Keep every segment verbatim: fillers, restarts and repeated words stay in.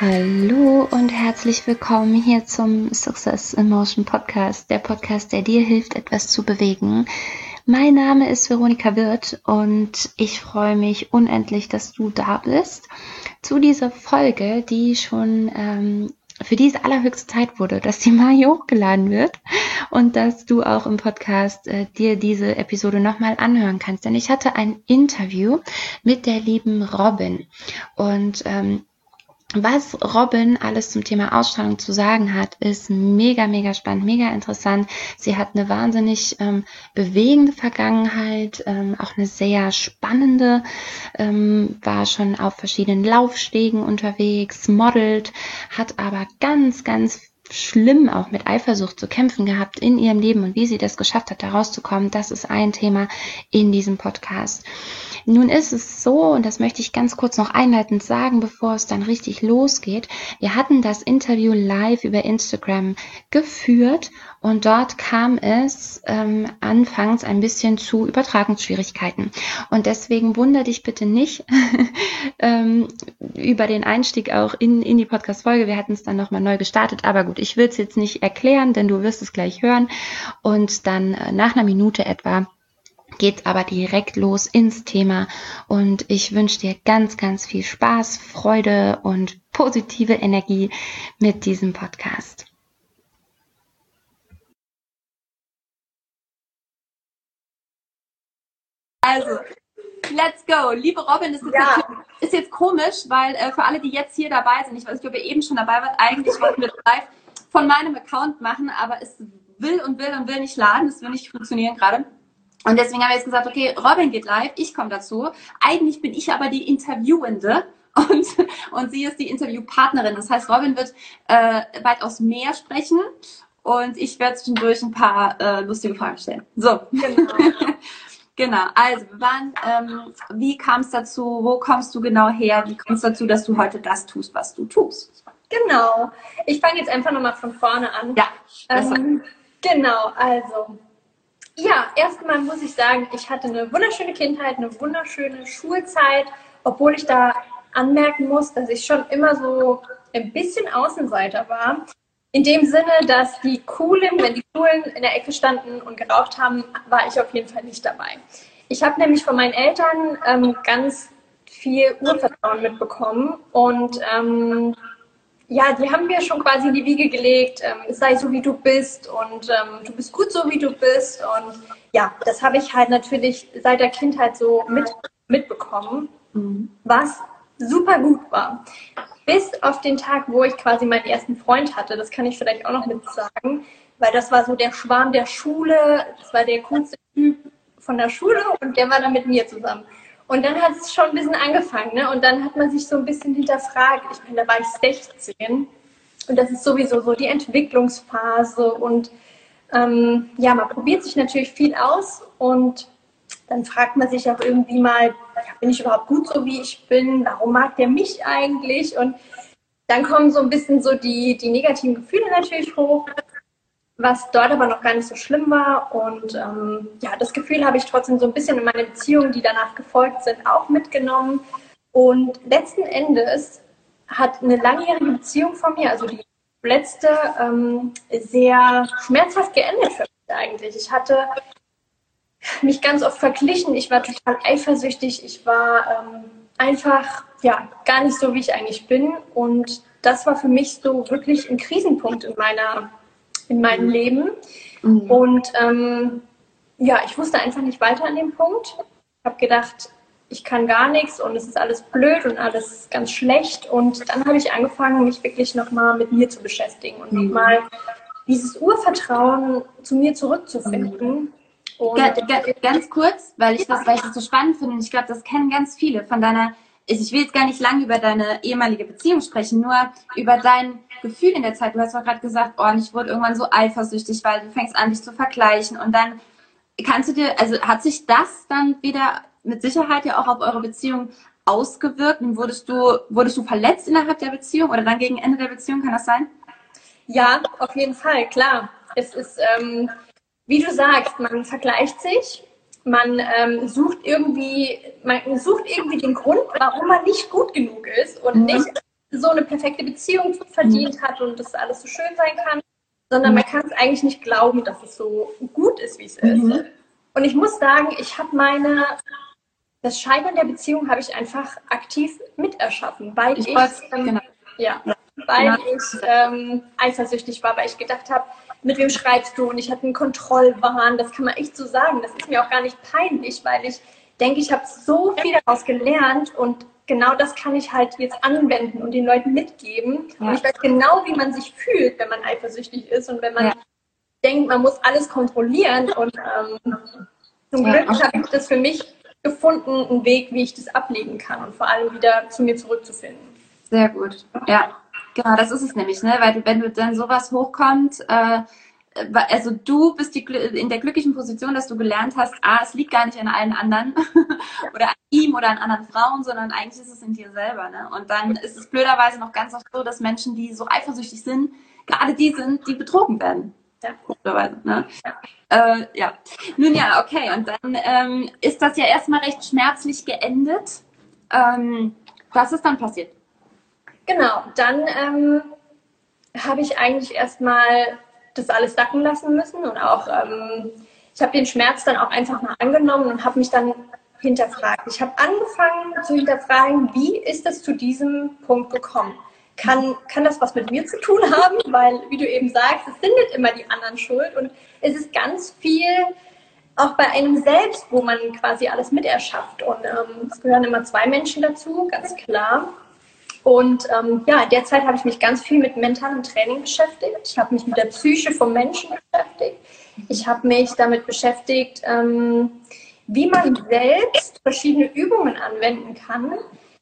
Hallo und herzlich willkommen hier zum Success in Motion Podcast, der Podcast, der dir hilft, etwas zu bewegen. Mein Name ist Veronika Wirth und ich freue mich unendlich, dass du da bist zu dieser Folge, die schon ähm, für diese allerhöchste Zeit wurde, dass die mal hier hochgeladen wird und dass du auch im Podcast äh, dir diese Episode nochmal anhören kannst. Denn ich hatte ein Interview mit der lieben Robin und ähm, was Robin alles zum Thema Ausstrahlung zu sagen hat, ist mega, mega spannend, mega interessant. Sie hat eine wahnsinnig ähm, bewegende Vergangenheit, ähm, auch eine sehr spannende, ähm, war schon auf verschiedenen Laufstegen unterwegs, modelt, hat aber ganz, ganz schlimm auch mit Eifersucht zu kämpfen gehabt in ihrem Leben und wie sie das geschafft hat, da rauszukommen, das ist ein Thema in diesem Podcast. Nun ist es so, und das möchte ich ganz kurz noch einleitend sagen, bevor es dann richtig losgeht. Wir hatten das Interview live über Instagram geführt und dort kam es ähm, anfangs ein bisschen zu Übertragungsschwierigkeiten. Und deswegen wundere dich bitte nicht ähm, über den Einstieg auch in, in die Podcast-Folge. Wir hatten es dann nochmal neu gestartet, aber gut, ich will es jetzt nicht erklären, denn du wirst es gleich hören. Und dann äh, nach einer Minute etwa geht's aber direkt los ins Thema und ich wünsche dir ganz, ganz viel Spaß, Freude und positive Energie mit diesem Podcast. Also, let's go. Liebe Robin, das ist, ja. jetzt, ist jetzt komisch, weil äh, für alle, die jetzt hier dabei sind, ich weiß nicht, ob ihr eben schon dabei wart, eigentlich wollten wir das live von meinem Account machen, aber es will und will und will nicht laden, es will nicht funktionieren gerade. Und deswegen haben wir jetzt gesagt, okay, Robin geht live, ich komme dazu. Eigentlich bin ich aber die Interviewende und, und sie ist die Interviewpartnerin. Das heißt, Robin wird äh, weitaus mehr sprechen und ich werde zwischendurch ein paar äh, lustige Fragen stellen. So. Genau. Genau, also wir waren, ähm, wie kam es dazu, wo kommst du genau her, wie kommst du dazu, dass du heute das tust, was du tust? Genau, ich fange jetzt einfach nochmal von vorne an. Ja, ähm, genau, also, ja, erstmal muss ich sagen, ich hatte eine wunderschöne Kindheit, eine wunderschöne Schulzeit, obwohl ich da anmerken muss, dass ich schon immer so ein bisschen Außenseiter war. In dem Sinne, dass die Coolen, wenn die Coolen in der Ecke standen und geraucht haben, war ich auf jeden Fall nicht dabei. Ich habe nämlich von meinen Eltern ähm, ganz viel Urvertrauen mitbekommen und ähm, ja, die haben mir schon quasi in die Wiege gelegt, ähm, sei so wie du bist und ähm, du bist gut so wie du bist und ja, das habe ich halt natürlich seit der Kindheit so mit, mitbekommen, mhm. was super gut war. Bis auf den Tag, wo ich quasi meinen ersten Freund hatte, das kann ich vielleicht auch noch mit sagen, weil das war so der Schwarm der Schule, das war der coolste Typ von der Schule und der war dann mit mir zusammen. Und dann hat es schon ein bisschen angefangen, ne? Und dann hat man sich so ein bisschen hinterfragt. Ich meine, da war ich sechzehn und das ist sowieso so die Entwicklungsphase und ähm, ja, man probiert sich natürlich viel aus und dann fragt man sich auch irgendwie mal, ja, bin ich überhaupt gut so, wie ich bin? Warum mag der mich eigentlich? Und dann kommen so ein bisschen so die, die negativen Gefühle natürlich hoch, was dort aber noch gar nicht so schlimm war. Und ähm, ja, das Gefühl habe ich trotzdem so ein bisschen in meine Beziehungen, die danach gefolgt sind, auch mitgenommen. Und letzten Endes hat eine langjährige Beziehung von mir, also die letzte, ähm, sehr schmerzhaft geendet für mich eigentlich. Ich hatte mich ganz oft verglichen, ich war total eifersüchtig, ich war ähm, einfach ja gar nicht so, wie ich eigentlich bin und das war für mich so wirklich ein Krisenpunkt in meiner in meinem Leben mhm. und ähm, ja, ich wusste einfach nicht weiter an dem Punkt. Ich habe gedacht, ich kann gar nichts und es ist alles blöd und alles ganz schlecht und dann habe ich angefangen, mich wirklich nochmal mit mir zu beschäftigen und mhm. nochmal dieses Urvertrauen zu mir zurückzufinden. Mhm. Und ganz kurz, weil ich das, weil ich das so spannend finde und ich glaube, das kennen ganz viele von deiner, ich will jetzt gar nicht lange über deine ehemalige Beziehung sprechen, nur über dein Gefühl in der Zeit. Du hast doch gerade gesagt, oh, ich wurde irgendwann so eifersüchtig, weil du fängst an, dich zu vergleichen und dann kannst du dir, also hat sich das dann wieder mit Sicherheit ja auch auf eure Beziehung ausgewirkt und wurdest du, wurdest du verletzt innerhalb der Beziehung oder dann gegen Ende der Beziehung, kann das sein? Ja, auf jeden Fall, klar. Es ist, ähm, wie du sagst, man vergleicht sich, man ähm, sucht irgendwie, man sucht irgendwie den Grund, warum man nicht gut genug ist und mhm. nicht so eine perfekte Beziehung verdient mhm. hat und das alles so schön sein kann, sondern man kann es eigentlich nicht glauben, dass es so gut ist, wie es mhm. ist. Und ich muss sagen, ich habe meine, das Scheitern der Beziehung habe ich einfach aktiv miterschaffen, weil ich, ich ähm, genau. ja, weil genau. ich ähm, eifersüchtig war, weil ich gedacht habe, mit wem schreibst du? Und ich hatte einen Kontrollwahn, das kann man echt so sagen. Das ist mir auch gar nicht peinlich, weil ich denke, ich habe so viel daraus gelernt und genau das kann ich halt jetzt anwenden und den Leuten mitgeben. Ja. Und ich weiß genau, wie man sich fühlt, wenn man eifersüchtig ist und wenn man ja. denkt, man muss alles kontrollieren. Und ähm, zum ja. Glück habe ich das für mich gefunden, einen Weg, wie ich das ablegen kann und vor allem wieder zu mir zurückzufinden. Sehr gut. Ja, genau, das ist es nämlich, ne? Weil wenn du dann sowas hochkommt, äh, also du bist die, in der glücklichen Position, dass du gelernt hast, ah, es liegt gar nicht an allen anderen oder an ihm oder an anderen Frauen, sondern eigentlich ist es in dir selber. Ne? Und dann ist es blöderweise noch ganz oft so, dass Menschen, die so eifersüchtig sind, gerade die sind, die betrogen werden. Ja. Blöderweise, ne? Ja. Äh, ja. Nun ja, okay. Und dann ähm, ist das ja erstmal recht schmerzlich geendet. Ähm, was ist dann passiert? Genau, dann ähm, habe ich eigentlich erstmal das alles sacken lassen müssen und auch, ähm, ich habe den Schmerz dann auch einfach mal angenommen und habe mich dann hinterfragt. Ich habe angefangen zu hinterfragen, wie ist es zu diesem Punkt gekommen? Kann, kann das was mit mir zu tun haben? Weil, wie du eben sagst, es sind nicht immer die anderen schuld und es ist ganz viel auch bei einem selbst, wo man quasi alles miterschafft und ähm, es gehören immer zwei Menschen dazu, ganz klar. Und ähm, ja, derzeit habe ich mich ganz viel mit mentalem Training beschäftigt. Ich habe mich mit der Psyche vom Menschen beschäftigt. Ich habe mich damit beschäftigt, ähm, wie man selbst verschiedene Übungen anwenden kann,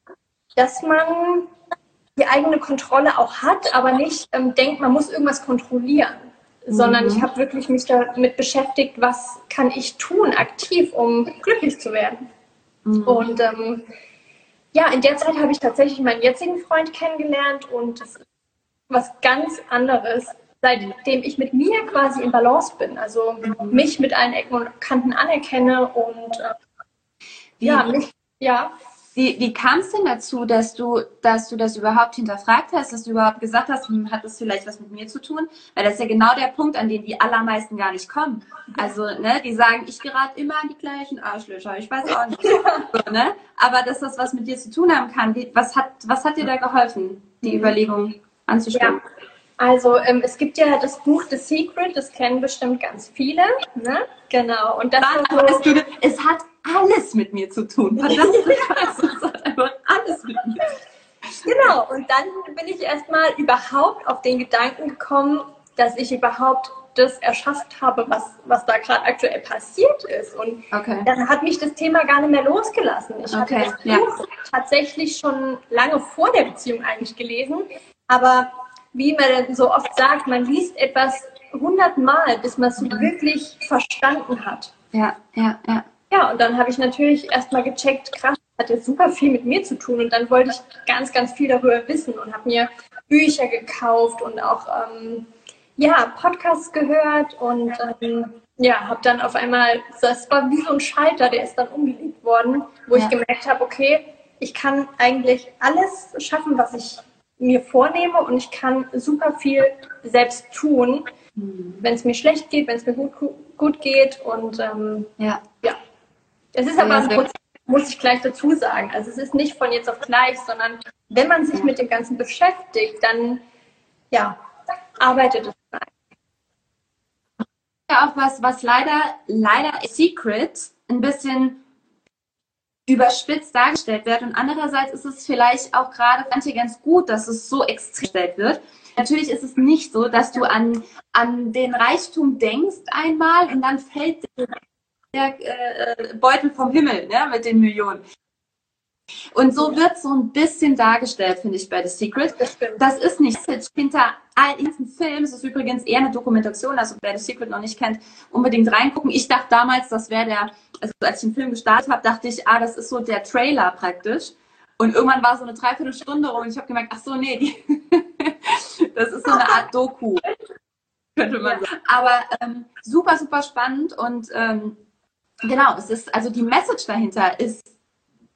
dass man die eigene Kontrolle auch hat, aber nicht ähm, denkt, man muss irgendwas kontrollieren. Mhm. Sondern ich habe wirklich mich damit beschäftigt, was kann ich tun aktiv, um glücklich zu werden. Mhm. Und ähm, ja, in der Zeit habe ich tatsächlich meinen jetzigen Freund kennengelernt und das ist was ganz anderes, seitdem ich mit mir quasi in Balance bin. Also mhm. mich mit allen Ecken und Kanten anerkenne und äh, wie, ja, mich, ja. Wie, wie kam es denn dazu, dass du, dass du das überhaupt hinterfragt hast, dass du überhaupt gesagt hast, hm, hat das vielleicht was mit mir zu tun? Weil das ist ja genau der Punkt, an den die allermeisten gar nicht kommen. Also, ne, die sagen, ich gerate immer an die gleichen Arschlöcher, ich weiß auch nicht. So, ne? Aber dass das was mit dir zu tun haben kann, wie, was hat, was hat dir da geholfen, die Überlegung anzustellen? Ja. Also ähm, es gibt ja das Buch The Secret, das kennen bestimmt ganz viele, ne? Genau. Und das Dann, so, du, es hat alles mit mir zu tun. Verdammt, es hat einfach alles mit mir. Genau. Und dann bin ich erstmal überhaupt auf den Gedanken gekommen, dass ich überhaupt das erschafft habe, was, was da gerade aktuell passiert ist. Und okay. dann hat mich das Thema gar nicht mehr losgelassen. Ich okay. hatte das Buch ja. tatsächlich schon lange vor der Beziehung eigentlich gelesen, aber wie man dann so oft sagt, man liest etwas hundertmal, bis man es mhm. wirklich verstanden hat. Ja, ja, ja. Ja, und dann habe ich natürlich erstmal gecheckt, krass, das hat ja super viel mit mir zu tun. Und dann wollte ich ganz, ganz viel darüber wissen und habe mir Bücher gekauft und auch ähm, ja, Podcasts gehört und ähm, ja, habe dann auf einmal, das war wie so ein Schalter, der ist dann umgelegt worden, wo ja. ich gemerkt habe, okay, ich kann eigentlich alles schaffen, was ich mir vornehme und ich kann super viel selbst tun, mhm. wenn es mir schlecht geht, wenn es mir gut, gut geht und ähm, ja. ja. Es ist aber ein Prozess, muss ich gleich dazu sagen. Also es ist nicht von jetzt auf gleich, sondern wenn man sich mit dem Ganzen beschäftigt, dann ja, arbeitet es. Ja, auch was, was leider, leider Secret ein bisschen überspitzt dargestellt wird und andererseits ist es vielleicht auch gerade für manche ganz gut, dass es so extrem gestellt wird. Natürlich ist es nicht so, dass du an, an den Reichtum denkst einmal und dann fällt der äh, Beutel vom Himmel, ne, mit den Millionen. Und so wird so ein bisschen dargestellt, finde ich, bei The Secret. Das, das ist nicht hinter all diesen Filmen. Es ist übrigens eher eine Dokumentation, also wer The Secret noch nicht kennt, unbedingt reingucken. Ich dachte damals, das wäre der, also als ich den Film gestartet habe, dachte ich, ah, das ist so der Trailer praktisch. Und irgendwann war so eine Dreiviertelstunde rum und ich habe gemerkt, ach so, nee, die das ist so eine Art Doku, könnte man sagen. Aber ähm, super, super spannend und ähm, genau, es ist, also die Message dahinter ist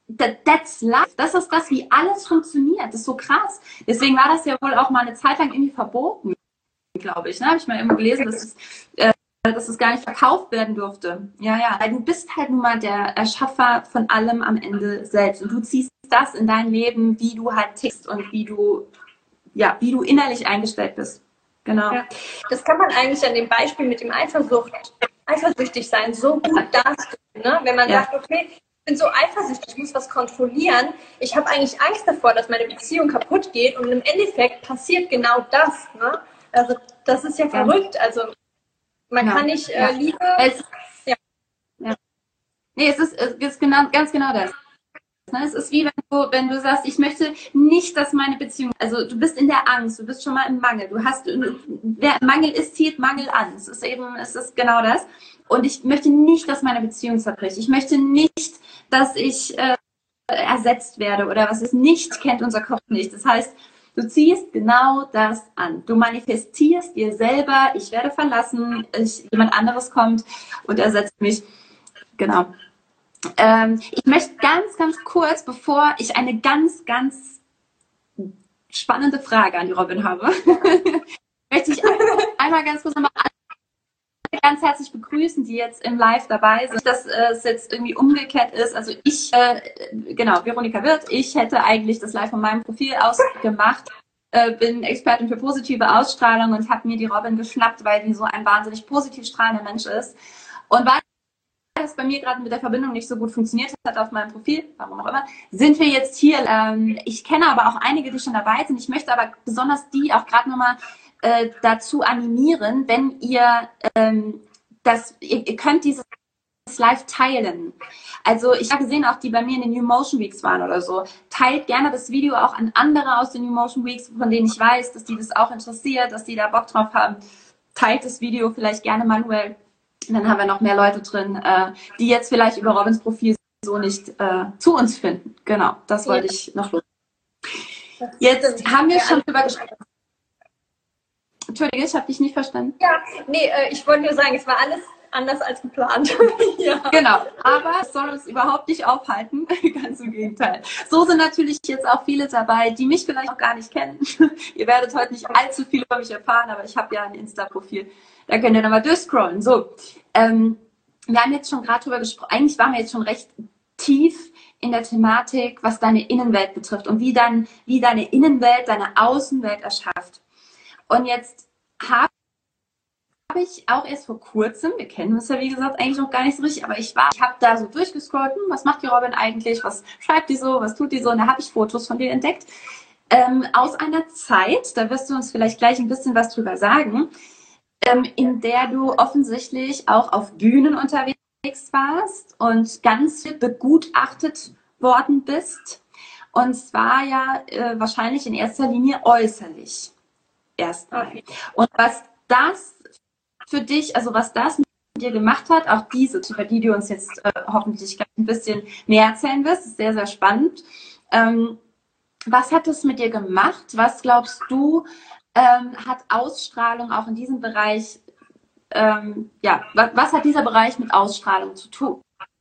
that's life. Das ist das, wie alles funktioniert. Das ist so krass. Deswegen war das ja wohl auch mal eine Zeit lang irgendwie verboten, glaube ich. Ne? Habe ich mal immer gelesen, dass es, äh, dass es gar nicht verkauft werden durfte. Ja, ja. Weil du bist halt nun mal der Erschaffer von allem am Ende selbst. Und du ziehst das in dein Leben, wie du halt tickst und wie du, ja, wie du innerlich eingestellt bist. Genau. Ja. Das kann man eigentlich an dem Beispiel mit dem Eifersucht, eifersüchtig sein, so gut darstellen. Ne? Wenn man ja. sagt, okay, ich bin so eifersüchtig, ich muss was kontrollieren. Ich habe eigentlich Angst davor, dass meine Beziehung kaputt geht und im Endeffekt passiert genau das. Ne? Also das ist ja verrückt. Also man ja. kann nicht äh, ja. Liebe... Es, ja. Ja. Nee, es ist, es ist genau, ganz genau das. Es ist wie wenn du, wenn du sagst, ich möchte nicht, dass meine Beziehung, also du bist in der Angst, du bist schon mal im Mangel, du hast, wer Mangel ist, zieht Mangel an. Es ist eben, es ist genau das. Und ich möchte nicht, dass meine Beziehung zerbricht. Ich möchte nicht, dass ich äh, ersetzt werde oder was es nicht kennt unser Kopf nicht. Das heißt, du ziehst genau das an. Du manifestierst dir selber, ich werde verlassen, ich, jemand anderes kommt und ersetzt mich. Genau. Ähm, ich möchte ganz, ganz kurz, bevor ich eine ganz, ganz spannende Frage an die Robin habe, möchte ich einmal ganz kurz nochmal alle ganz herzlich begrüßen, die jetzt im Live dabei sind, dass äh, es jetzt irgendwie umgekehrt ist. Also ich, äh, genau, Veronika Wirth, ich hätte eigentlich das Live von meinem Profil aus gemacht, äh, bin Expertin für positive Ausstrahlung und habe mir die Robin geschnappt, weil die so ein wahnsinnig positiv strahlender Mensch ist. Und weil das bei mir gerade mit der Verbindung nicht so gut funktioniert hat auf meinem Profil, warum auch immer, sind wir jetzt hier. Ähm, ich kenne aber auch einige, die schon dabei sind. Ich möchte aber besonders die auch gerade nochmal äh, dazu animieren, wenn ihr ähm, das, ihr, ihr könnt dieses Live teilen. Also ich habe gesehen, auch die bei mir in den New Motion Weeks waren oder so, teilt gerne das Video auch an andere aus den New Motion Weeks, von denen ich weiß, dass die das auch interessiert, dass die da Bock drauf haben. Teilt das Video vielleicht gerne manuell. Und dann haben wir noch mehr Leute drin, äh, die jetzt vielleicht über Robins Profil so nicht äh, zu uns finden. Genau, das wollte ja. ich noch los. Jetzt haben wir schon drüber gesprochen. Entschuldige, ich habe dich nicht verstanden. Ja, nee, äh, ich wollte nur sagen, es war alles anders als geplant. Ja. Genau, aber es soll uns überhaupt nicht aufhalten. Ganz im Gegenteil. So sind natürlich jetzt auch viele dabei, die mich vielleicht auch gar nicht kennen. Ihr werdet heute nicht allzu viel über mich erfahren, aber ich habe ja ein Insta-Profil. Da könnt ihr nochmal durchscrollen. So, ähm, wir haben jetzt schon gerade drüber gesprochen. Eigentlich waren wir jetzt schon recht tief in der Thematik, was deine Innenwelt betrifft und wie, dann, wie deine Innenwelt deine Außenwelt erschafft. Und jetzt habe ich auch erst vor kurzem, wir kennen uns ja wie gesagt eigentlich noch gar nicht so richtig, aber ich war, ich habe da so durchgescrollt, hm, was macht die Robin eigentlich, was schreibt die so, was tut die so, und da habe ich Fotos von dir entdeckt, ähm, aus einer Zeit, da wirst du uns vielleicht gleich ein bisschen was drüber sagen, ähm, in der du offensichtlich auch auf Bühnen unterwegs warst und ganz viel begutachtet worden bist, und zwar ja äh, wahrscheinlich in erster Linie äußerlich erstmal. Okay. Und was das für dich, also was das mit dir gemacht hat, auch diese, über die du uns jetzt äh, hoffentlich gleich ein bisschen mehr erzählen wirst, ist sehr, sehr spannend. Ähm, was hat das mit dir gemacht? Was glaubst du, ähm, hat Ausstrahlung auch in diesem Bereich, ähm, ja, was, was hat dieser Bereich mit Ausstrahlung zu tun?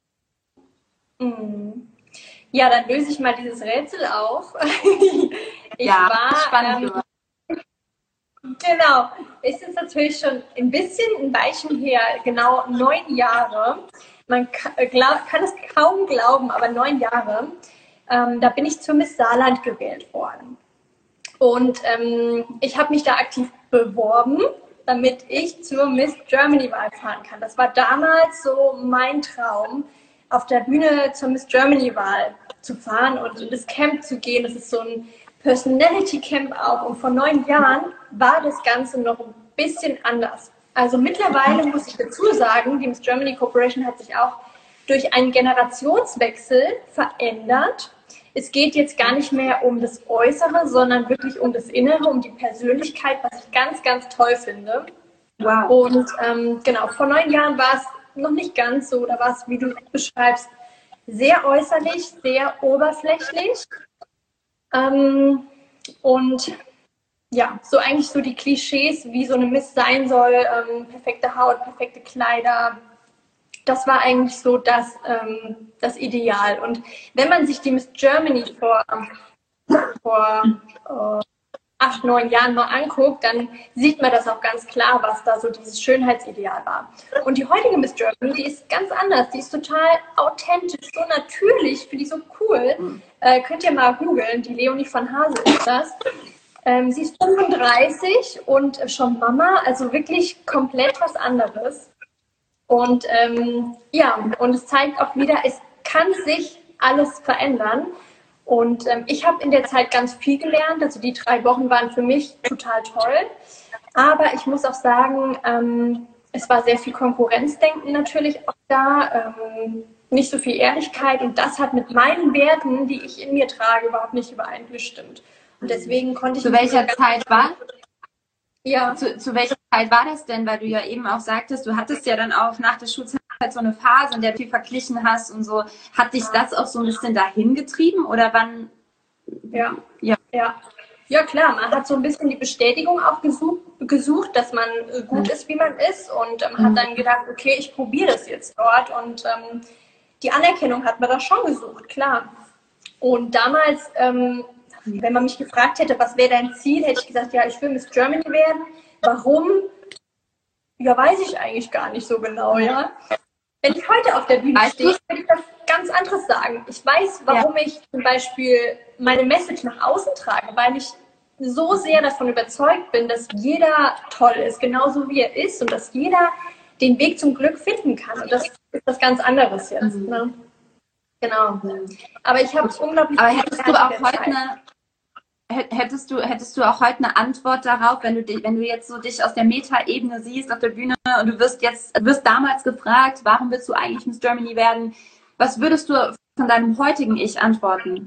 Ja, dann löse ich mal dieses Rätsel auf. ich ja, war, spannend. Ähm, Genau, ist jetzt natürlich schon ein bisschen ein Weilchen her, genau neun Jahre. Man kann, glaub, kann es kaum glauben, aber neun Jahre. Ähm, da bin ich zur Miss Saarland gewählt worden. Und ähm, ich habe mich da aktiv beworben, damit ich zur Miss Germany-Wahl fahren kann. Das war damals so mein Traum, auf der Bühne zur Miss Germany-Wahl zu fahren und in das Camp zu gehen. Das ist so ein Personality Camp auch, und vor neun Jahren war das Ganze noch ein bisschen anders. Also mittlerweile muss ich dazu sagen, die Miss Germany Corporation hat sich auch durch einen Generationswechsel verändert. Es geht jetzt gar nicht mehr um das Äußere, sondern wirklich um das Innere, um die Persönlichkeit, was ich ganz, ganz toll finde. Wow. Und ähm, genau, vor neun Jahren war es noch nicht ganz so, da war es, wie du beschreibst, sehr äußerlich, sehr oberflächlich. Ähm, und ja, so eigentlich so die Klischees, wie so eine Miss sein soll, ähm, perfekte Haut, perfekte Kleider, das war eigentlich so das, ähm, das Ideal. Und wenn man sich die Miss Germany vor, vor äh, acht, neun Jahren mal anguckt, dann sieht man das auch ganz klar, was da so dieses Schönheitsideal war. Und die heutige Miss Germany, die ist ganz anders. Die ist total authentisch, so natürlich, finde ich so cool. Mhm. Äh, könnt ihr mal googeln, die Leonie von Hase ist das. Ähm, sie ist fünfunddreißig und schon Mama, also wirklich komplett was anderes. Und ähm, ja, und es zeigt auch wieder, es kann sich alles verändern. Und ähm, ich habe in der Zeit ganz viel gelernt. Also die drei Wochen waren für mich total toll. Aber ich muss auch sagen, ähm, es war sehr viel Konkurrenzdenken natürlich auch da. Ähm, nicht so viel Ehrlichkeit. Und das hat mit meinen Werten, die ich in mir trage, überhaupt nicht übereingestimmt. Und deswegen konnte ich... Zu welcher Zeit war? Ja. Zu, zu welcher Zeit war das denn? Weil du ja eben auch sagtest, du hattest ja dann auch nach der Schulzeit so eine Phase, in der du viel verglichen hast und so. Hat dich das auch so ein bisschen dahin getrieben oder wann? Ja, ja, ja. Ja, klar, man hat so ein bisschen die Bestätigung auch gesucht, gesucht dass man gut ist, wie man ist und ähm, hat dann gedacht, okay, ich probiere das jetzt dort und ähm, die Anerkennung hat man da schon gesucht, klar. Und damals, ähm, wenn man mich gefragt hätte, was wäre dein Ziel, hätte ich gesagt, ja, ich will Miss Germany werden. Warum? Ja, weiß ich eigentlich gar nicht so genau, ja. Wenn ich heute auf der Bühne stehe, würde ich was ganz anderes sagen. Ich weiß, warum ja. ich zum Beispiel meine Message nach außen trage, weil ich so sehr davon überzeugt bin, dass jeder toll ist, genauso wie er ist und dass jeder den Weg zum Glück finden kann. Und das ist was ganz anderes jetzt. Mhm. Ne? Genau. Aber ich habe unglaublich... Aber hättest du auch heute eine... Hättest du, hättest du auch heute eine Antwort darauf, wenn du, dich, wenn du jetzt so dich aus der Meta-Ebene siehst auf der Bühne und du wirst jetzt, wirst damals gefragt, warum willst du eigentlich Miss Germany werden? Was würdest du von deinem heutigen Ich antworten?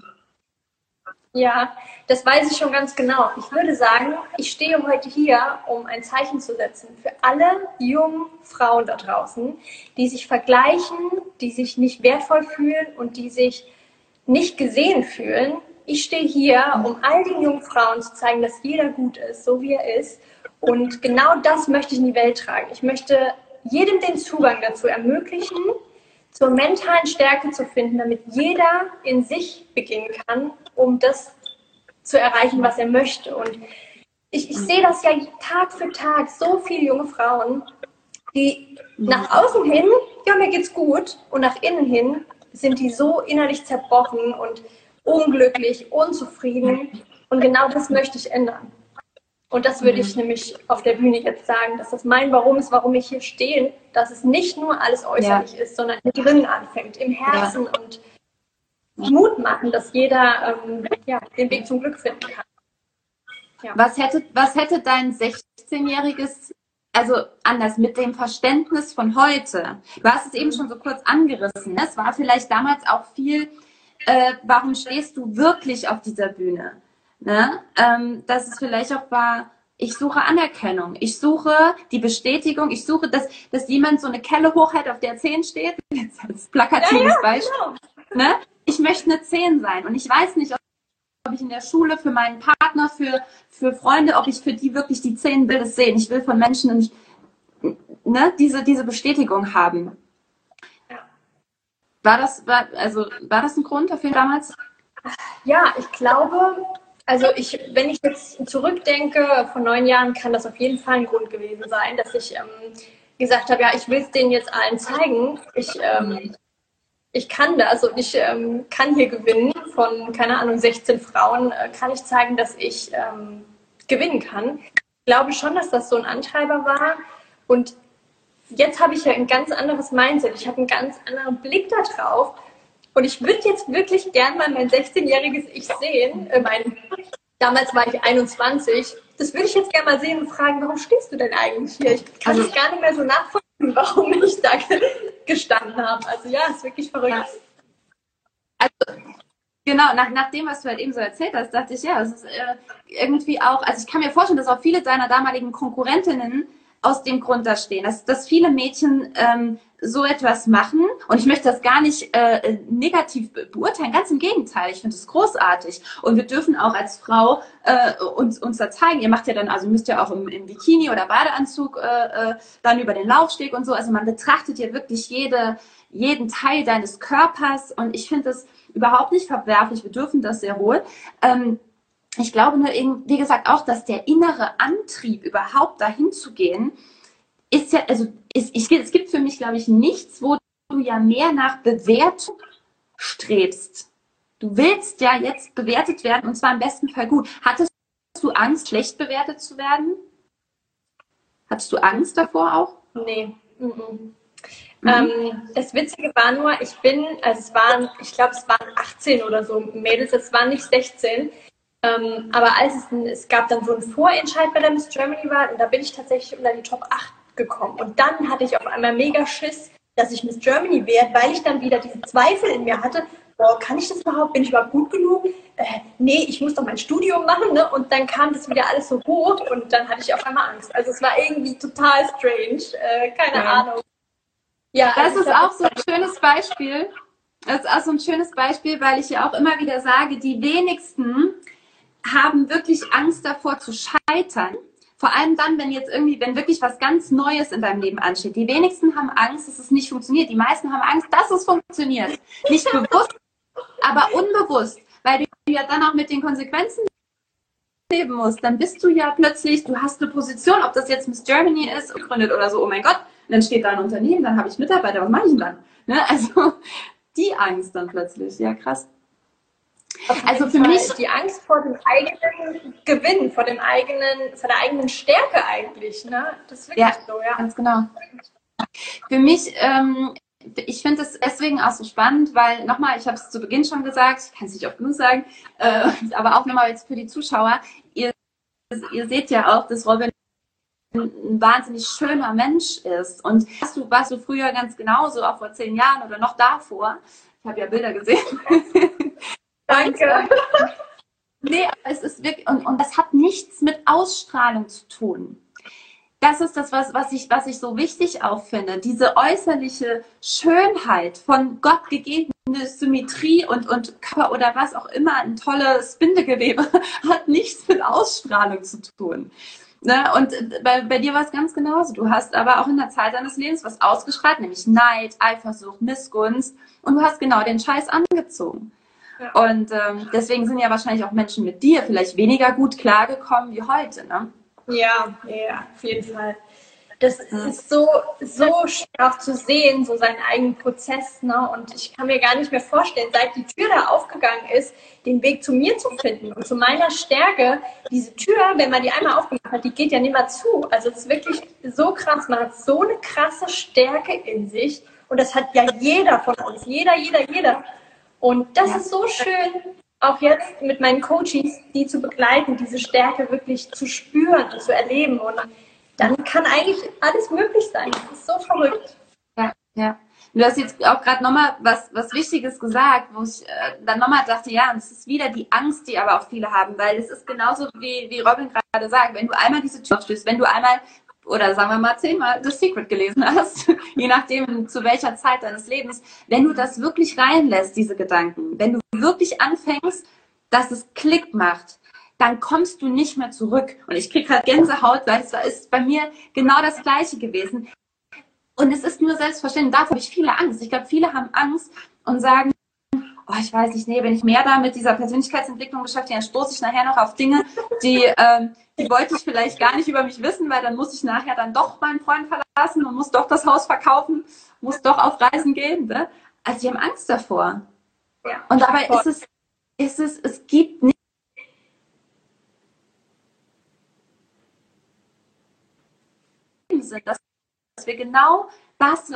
Ja, das weiß ich schon ganz genau. Ich würde sagen, ich stehe heute hier, um ein Zeichen zu setzen für alle jungen Frauen da draußen, die sich vergleichen, die sich nicht wertvoll fühlen und die sich nicht gesehen fühlen. Ich stehe hier, um all den jungen Frauen zu zeigen, dass jeder gut ist, so wie er ist. Und genau das möchte ich in die Welt tragen. Ich möchte jedem den Zugang dazu ermöglichen, zur mentalen Stärke zu finden, damit jeder in sich beginnen kann, um das zu erreichen, was er möchte. Und ich, ich sehe das ja Tag für Tag, so viele junge Frauen, die nach außen hin, ja, mir geht's gut, und nach innen hin sind die so innerlich zerbrochen und unglücklich, unzufrieden. Und genau das möchte ich ändern. Und das würde ich nämlich auf der Bühne jetzt sagen, dass das mein Warum ist, warum ich hier stehe, dass es nicht nur alles äußerlich ja. ist, sondern mit drinnen anfängt, im Herzen ja. und Mut machen, dass jeder ähm, ja, den Weg zum Glück finden kann. Ja. Was hätte, was hätte dein sechzehnjähriges, also anders, mit dem Verständnis von heute, du hast es eben schon so kurz angerissen, ne? Es war vielleicht damals auch viel, äh, warum stehst du wirklich auf dieser Bühne? Ne? Ähm, dass es vielleicht auch war, ich suche Anerkennung, ich suche die Bestätigung, ich suche, dass, dass jemand so eine Kelle hochhält, auf der zehn steht, jetzt als plakatives ja, ja, Beispiel. Genau. Ne? Ich möchte eine zehn sein und ich weiß nicht, ob ich in der Schule für meinen Partner, für, für Freunde, ob ich für die wirklich die zehn will es sehen. Ich will von Menschen ne, diese, diese Bestätigung haben. Ja. War das, war, also, war das ein Grund dafür damals? Ja, ich glaube, also ich, wenn ich jetzt zurückdenke, vor neun Jahren kann das auf jeden Fall ein Grund gewesen sein, dass ich ähm, gesagt habe, ja, ich will es denen jetzt allen zeigen. Ich, ähm, ich kann das und ich ähm, kann hier gewinnen. Von, keine Ahnung, sechzehn Frauen äh, kann ich zeigen, dass ich ähm, gewinnen kann. Ich glaube schon, dass das so ein Antreiber war. Und jetzt habe ich ja ein ganz anderes Mindset. Ich habe einen ganz anderen Blick da drauf. Und ich würde jetzt wirklich gern mal mein sechzehnjähriges Ich sehen. Äh, mein, damals war ich einundzwanzig. Das würde ich jetzt gerne mal sehen und fragen, warum stehst du denn eigentlich hier? Ich kann es gar nicht mehr so nachvollziehen, warum ich da gestanden habe. Also ja, ist wirklich verrückt. Also, genau, nach, nach dem, was du halt eben so erzählt hast, dachte ich, ja, es ist äh, irgendwie auch, also ich kann mir vorstellen, dass auch viele deiner damaligen Konkurrentinnen aus dem Grund da stehen, dass, dass viele Mädchen ähm, so etwas machen. Und ich möchte das gar nicht äh, negativ beurteilen, ganz im Gegenteil. Ich finde es großartig. Und wir dürfen auch als Frau äh, uns, uns da zeigen. Ihr macht ja dann, also müsst ja auch im, im Bikini oder Badeanzug äh, äh, dann über den Laufsteg und so. Also man betrachtet ja wirklich jede, jeden Teil deines Körpers. Und ich finde das überhaupt nicht verwerflich. Wir dürfen das sehr wohl. Ähm, ich glaube nur, eben, wie gesagt, auch, dass der innere Antrieb, überhaupt dahin zu gehen, ist ja, also ist, ich, es gibt für mich, glaube ich, nichts, wo du ja mehr nach Bewertung strebst. Du willst ja jetzt bewertet werden und zwar im besten Fall gut. Hattest du Angst, schlecht bewertet zu werden? Hattest du Angst davor auch? Nee. Mhm. Mhm. Ähm, das Witzige war nur, ich bin, also es waren, ich glaube, es waren achtzehn oder so Mädels, es waren nicht sechzehn. Ähm, aber als es, es gab dann so einen Vorentscheid bei der Miss Germany Wahl und da bin ich tatsächlich unter die Top acht gekommen. Und dann hatte ich auf einmal mega Schiss, dass ich Miss Germany werde, weil ich dann wieder diese Zweifel in mir hatte, boah, kann ich das überhaupt? Bin ich überhaupt gut genug? Äh, nee, ich muss doch mein Studium machen, ne? Und dann kam das wieder alles so hoch und dann hatte ich auf einmal Angst. Also es war irgendwie total strange, äh, keine ja. Ahnung. Ja, das also ist auch so ein schönes Beispiel. Das ist auch so ein schönes Beispiel, weil ich ja auch immer wieder sage, die wenigsten haben wirklich Angst davor zu scheitern. Vor allem dann, wenn jetzt irgendwie, wenn wirklich was ganz Neues in deinem Leben ansteht. Die wenigsten haben Angst, dass es nicht funktioniert. Die meisten haben Angst, dass es funktioniert. Nicht bewusst, aber unbewusst. Weil du ja dann auch mit den Konsequenzen leben musst. Dann bist du ja plötzlich, du hast eine Position, ob das jetzt Miss Germany ist, gegründet oder so, oh mein Gott. Und dann steht da ein Unternehmen, dann habe ich Mitarbeiter, was mache ich denn dann? Ne? Also die Angst dann plötzlich, ja krass. Also für mich die Angst vor dem eigenen Gewinn, vor dem eigenen, vor der eigenen Stärke eigentlich, ne? Das ist wirklich ja, so, ja. Ganz genau. Für mich, ähm, ich finde es deswegen auch so spannend, weil nochmal, ich habe es zu Beginn schon gesagt, ich kann es nicht oft genug sagen, äh, aber auch nochmal jetzt für die Zuschauer, ihr, ihr seht ja auch, dass Robin ein wahnsinnig schöner Mensch ist. Und warst du, warst du früher ganz genauso, auch vor zehn Jahren oder noch davor? Ich habe ja Bilder gesehen. Danke. Nee, es ist wirklich, und, und das hat nichts mit Ausstrahlung zu tun. Das ist das, was, was, ich, was ich so wichtig auch finde. Diese äußerliche Schönheit von Gott gegebene Symmetrie und, und Körper oder was auch immer, ein tolles Bindegewebe, hat nichts mit Ausstrahlung zu tun. Ne? Und bei, bei dir war es ganz genauso. Du hast aber auch in der Zeit deines Lebens was ausgestrahlt, nämlich Neid, Eifersucht, Missgunst. Und du hast genau den Scheiß angezogen. Ja. Und ähm, deswegen sind ja wahrscheinlich auch Menschen mit dir vielleicht weniger gut klargekommen wie heute, ne? Ja, ja, auf jeden Fall. Das ja. ist so, so schwer auch zu sehen, so seinen eigenen Prozess, ne? Und ich kann mir gar nicht mehr vorstellen, seit die Tür da aufgegangen ist, den Weg zu mir zu finden und zu meiner Stärke. Diese Tür, wenn man die einmal aufgemacht hat, die geht ja nicht mehr zu. Also es ist wirklich so krass. Man hat so eine krasse Stärke in sich und das hat ja jeder von uns. Jeder, jeder, jeder. Und das ja. ist so schön, auch jetzt mit meinen Coaches, die zu begleiten, diese Stärke wirklich zu spüren und zu erleben. Und dann kann eigentlich alles möglich sein. Das ist so verrückt. Ja, ja. Du hast jetzt auch gerade nochmal was, was Wichtiges gesagt, wo ich äh, dann nochmal dachte, ja, und es ist wieder die Angst, die aber auch viele haben, weil es ist genauso, wie, wie Robin gerade sagt, wenn du einmal diese Tür aufstößt, wenn du einmal oder sagen wir mal zehnmal The Secret gelesen hast, je nachdem zu welcher Zeit deines Lebens, wenn du das wirklich reinlässt, diese Gedanken, wenn du wirklich anfängst, dass es Klick macht, dann kommst du nicht mehr zurück. Und ich kriege gerade Gänsehaut, weil es ist bei mir genau das Gleiche gewesen. Und es ist nur selbstverständlich, dafür habe ich viele Angst. Ich glaube, viele haben Angst und sagen, oh, ich weiß nicht, nee, wenn ich mehr da mit dieser Persönlichkeitsentwicklung beschäftige, dann stoße ich nachher noch auf Dinge, die, ähm, die wollte ich vielleicht gar nicht über mich wissen, weil dann muss ich nachher dann doch meinen Freund verlassen und muss doch das Haus verkaufen, muss doch auf Reisen gehen. Ne? Also die haben Angst davor. Ja, und dabei ist es, ist es, es gibt nicht dass wir genau das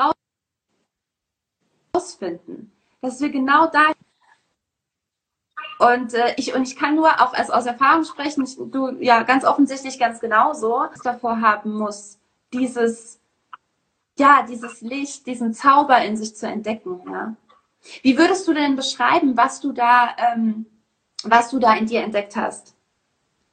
rausfinden. Dass wir genau da Und äh, ich und ich kann nur auch als aus Erfahrung sprechen, ich, du ja ganz offensichtlich ganz genauso, was davor haben muss, dieses ja dieses Licht, diesen Zauber in sich zu entdecken. Ja. Wie würdest du denn beschreiben, was du da ähm, was du da in dir entdeckt hast?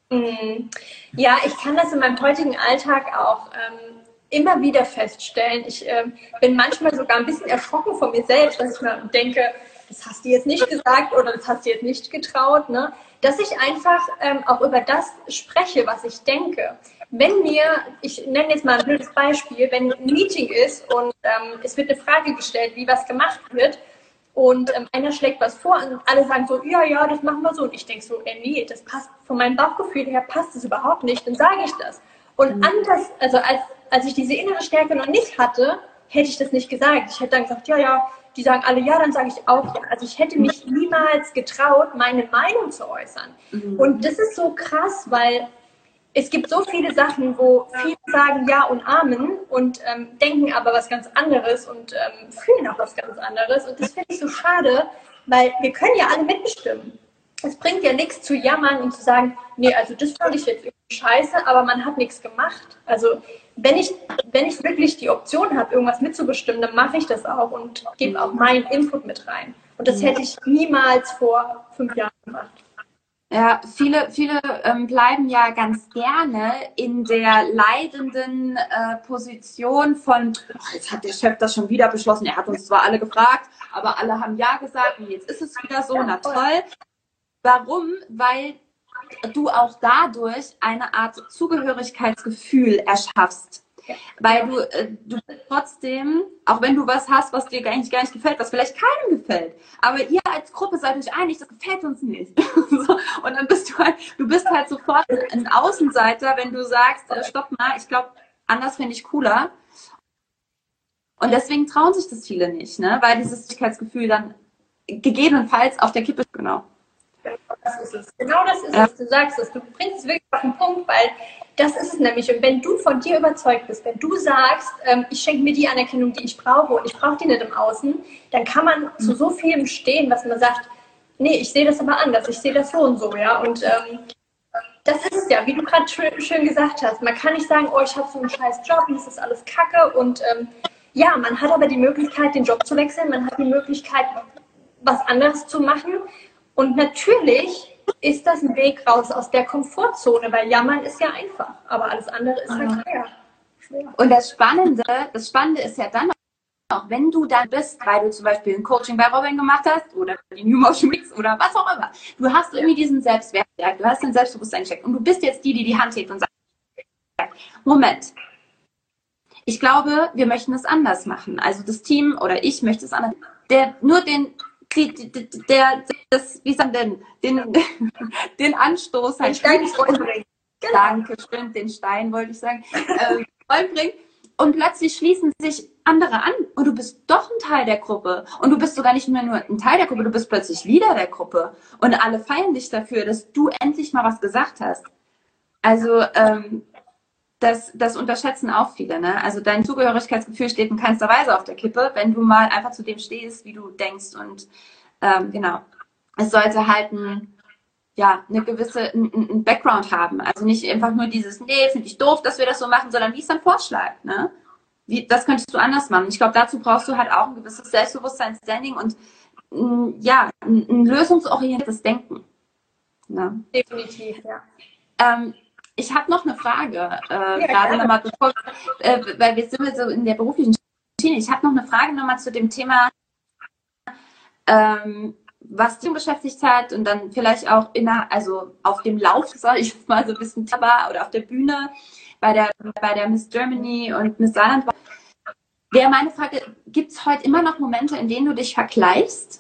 Mhm. Ja, ich kann das in meinem heutigen Alltag auch ähm, immer wieder feststellen. Ich ähm, bin manchmal sogar ein bisschen erschrocken von mir selbst, dass ich mir denke, das hast du jetzt nicht gesagt oder das hast du jetzt nicht getraut. Ne? Dass ich einfach ähm, auch über das spreche, was ich denke. Wenn mir, ich nenne jetzt mal ein blödes Beispiel, wenn ein Meeting ist und ähm, es wird eine Frage gestellt, wie was gemacht wird, und ähm, einer schlägt was vor und alle sagen so, ja, ja, das machen wir so. Und ich denke so, ey, nee, das passt, von meinem Bauchgefühl her passt es überhaupt nicht, dann sage ich das. Und Mhm. anders, also als, als ich diese innere Stärke noch nicht hatte, hätte ich das nicht gesagt. Ich hätte dann gesagt, ja, ja, die sagen alle ja, dann sage ich auch ja. Also ich hätte mich niemals getraut, meine Meinung zu äußern. Mhm. Und das ist so krass, weil es gibt so viele Sachen, wo viele sagen Ja und Amen und ähm, denken aber was ganz anderes und ähm, fühlen auch was ganz anderes. Und das finde ich so schade, weil wir können ja alle mitbestimmen. Es bringt ja nichts zu jammern und zu sagen, nee, also das fand ich jetzt irgendwie scheiße, aber man hat nichts gemacht. Also wenn ich, wenn ich wirklich die Option habe, irgendwas mitzubestimmen, dann mache ich das auch und gebe auch meinen Input mit rein. Und das hätte ich niemals vor fünf Jahren gemacht. Ja, viele, viele ähm, bleiben ja ganz gerne in der leidenden äh, Position von, oh, jetzt hat der Chef das schon wieder beschlossen, er hat uns zwar alle gefragt, aber alle haben ja gesagt und jetzt ist es wieder so, na toll. Warum? Weil du auch dadurch eine Art Zugehörigkeitsgefühl erschaffst. Weil du, äh, du trotzdem, auch wenn du was hast, was dir gar nicht, gar nicht gefällt, was vielleicht keinem gefällt, aber ihr als Gruppe seid euch einig, das gefällt uns nicht. So, und dann bist du halt, du bist halt sofort ein Außenseiter, wenn du sagst, äh, stopp mal, ich glaube, anders finde ich cooler. Und deswegen trauen sich das viele nicht, ne? Weil dieses Sicherheitsgefühl dann gegebenenfalls auf der Kippe ist. Genau. Das ist es. Genau das ist ja. es. Du sagst es. Du bringst es wirklich auf den Punkt, weil das ist es nämlich. Und wenn du von dir überzeugt bist, wenn du sagst, ähm, ich schenke mir die Anerkennung, die ich brauche und ich brauche die nicht im Außen, dann kann man zu so vielem stehen, was man sagt, nee, ich sehe das aber anders, ich sehe das so und so, ja. Und ähm, das ist es ja, wie du gerade schön, schön gesagt hast. Man kann nicht sagen, oh, ich habe so einen scheiß Job und das ist alles Kacke. Und ähm, ja, man hat aber die Möglichkeit, den Job zu wechseln. Man hat die Möglichkeit, was anderes zu machen. Und natürlich ist das ein Weg raus aus der Komfortzone, weil jammern ist ja einfach, aber alles andere ist halt schwer. Und das Spannende, das Spannende ist ja dann auch, wenn du dann bist, weil du zum Beispiel ein Coaching bei Robin gemacht hast oder die New Motion Mix oder was auch immer, du hast irgendwie diesen Selbstwert, du hast den Selbstbewusstsein gecheckt und du bist jetzt die, die die Hand hebt und sagt, Moment, ich glaube, wir möchten es anders machen. Also das Team oder ich möchte es anders. Der nur den Die, die, der, das, wie sagen denn, den, den Anstoß halt. Den Stein bringen. Genau. Danke, stimmt, den Stein wollte ich sagen, äh, bringen. Und plötzlich schließen sich andere an und du bist doch ein Teil der Gruppe. Und du bist sogar nicht mehr nur ein Teil der Gruppe, du bist plötzlich Leader der Gruppe. Und alle feiern dich dafür, dass du endlich mal was gesagt hast. Also, ähm, Das, das unterschätzen auch viele, ne? Also dein Zugehörigkeitsgefühl steht in keinster Weise auf der Kippe, wenn du mal einfach zu dem stehst, wie du denkst. Und ähm, genau, es sollte halt ein, ja, eine gewisse, ein, ein Background haben. Also nicht einfach nur dieses, nee, finde ich doof, dass wir das so machen, sondern wie ist dein Vorschlag, ne? Wie, das könntest du anders machen. Ich glaube, dazu brauchst du halt auch ein gewisses Selbstbewusstsein, Standing und m, ja, ein, ein lösungsorientiertes Denken. Ne? Definitiv, ja. Ähm, Ich habe noch eine Frage, äh, ja, gerade nochmal, bevor, äh, weil wir sind so in der beruflichen Schiene. Ich habe noch eine Frage nochmal zu dem Thema, ähm, was dich beschäftigt hat und dann vielleicht auch in der, also auf dem Lauf, sag ich mal so ein bisschen Tabak oder auf der Bühne bei der, bei der Miss Germany und Miss Saarland. Wäre meine Frage, gibt es heute immer noch Momente, in denen du dich vergleichst?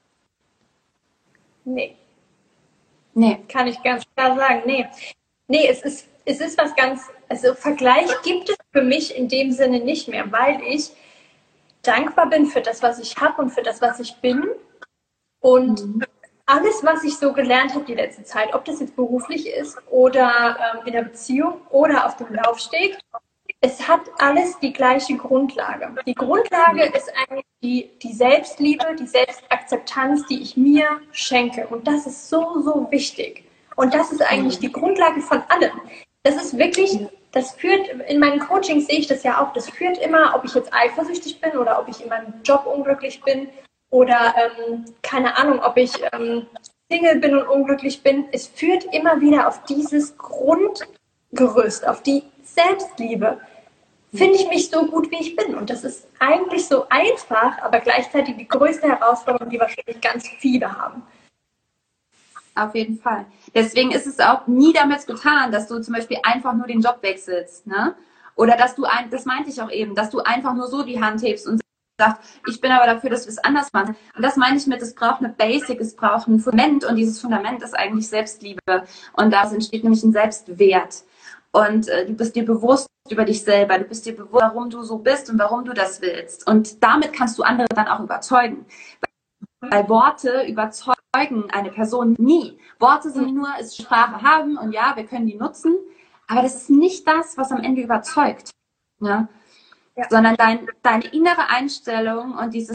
Nee. Nee. Kann ich ganz klar sagen, nee. Nee, es ist, es ist was ganz, also Vergleich gibt es für mich in dem Sinne nicht mehr, weil ich dankbar bin für das, was ich habe und für das, was ich bin. Und mhm. alles, was ich so gelernt habe die letzte Zeit, ob das jetzt beruflich ist oder ähm, in der Beziehung oder auf dem Laufsteg, es hat alles die gleiche Grundlage. Die Grundlage ist eigentlich die, die Selbstliebe, die Selbstakzeptanz, die ich mir schenke. Und das ist so, so wichtig. Und das ist eigentlich die Grundlage von allem. Das ist wirklich, das führt, in meinen Coachings sehe ich das ja auch, das führt immer, ob ich jetzt eifersüchtig bin oder ob ich in meinem Job unglücklich bin oder, ähm, keine Ahnung, ob ich ähm, Single bin und unglücklich bin, es führt immer wieder auf dieses Grundgerüst, auf die Selbstliebe. Finde ich mich so gut, wie ich bin? Und das ist eigentlich so einfach, aber gleichzeitig die größte Herausforderung, die wahrscheinlich ganz viele haben. Auf jeden Fall. Deswegen ist es auch nie damit getan, dass du zum Beispiel einfach nur den Job wechselst, ne? Oder dass du ein, das meinte ich auch eben, dass du einfach nur so die Hand hebst und sagst, ich bin aber dafür, dass wir es anders machen. Und das meine ich mit, es braucht eine Basic, es braucht ein Fundament und dieses Fundament ist eigentlich Selbstliebe. Und daraus entsteht nämlich ein Selbstwert. Und äh, du bist dir bewusst über dich selber, du bist dir bewusst, warum du so bist und warum du das willst. Und damit kannst du andere dann auch überzeugen. Weil Worte überzeugen eine Person nie. Worte sind nur, es Sprache haben und ja, wir können die nutzen, aber das ist nicht das, was am Ende überzeugt. Ne? Ja. Sondern dein, deine innere Einstellung und dieses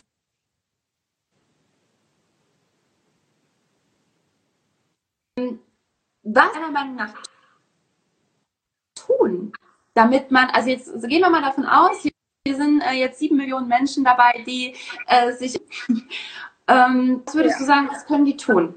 was meiner Meinung nach tun, damit man, also jetzt also gehen wir mal davon aus, hier sind äh, jetzt sieben Millionen Menschen dabei, die äh, sich, ähm, was würdest ja. du sagen, was können die tun?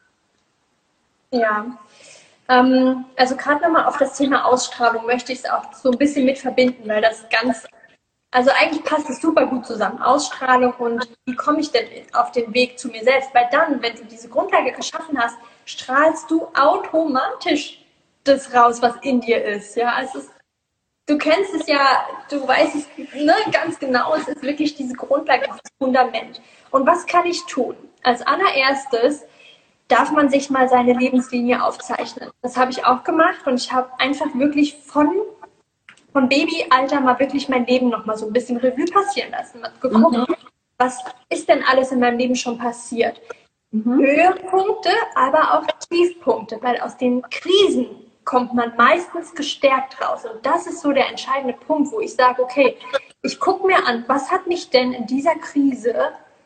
Ja, ähm, also gerade nochmal auf das Thema Ausstrahlung möchte ich es auch so ein bisschen mit verbinden, weil das ganz, also eigentlich passt es super gut zusammen, Ausstrahlung und wie komme ich denn auf den Weg zu mir selbst, weil dann, wenn du diese Grundlage geschaffen hast, strahlst du automatisch das raus, was in dir ist, ja, es ist, du kennst es ja, du weißt es ne, ganz genau, es ist wirklich diese Grundlage, das Fundament. Und was kann ich tun? Als allererstes darf man sich mal seine Lebenslinie aufzeichnen. Das habe ich auch gemacht und ich habe einfach wirklich von, von Babyalter mal wirklich mein Leben nochmal so ein bisschen Revue passieren lassen. Geguckt, mhm. was ist denn alles in meinem Leben schon passiert? Mhm. Höhepunkte, aber auch Tiefpunkte, weil aus den Krisen kommt man meistens gestärkt raus. Und das ist so der entscheidende Punkt, wo ich sage, okay, ich gucke mir an, was hat mich denn in dieser Krise,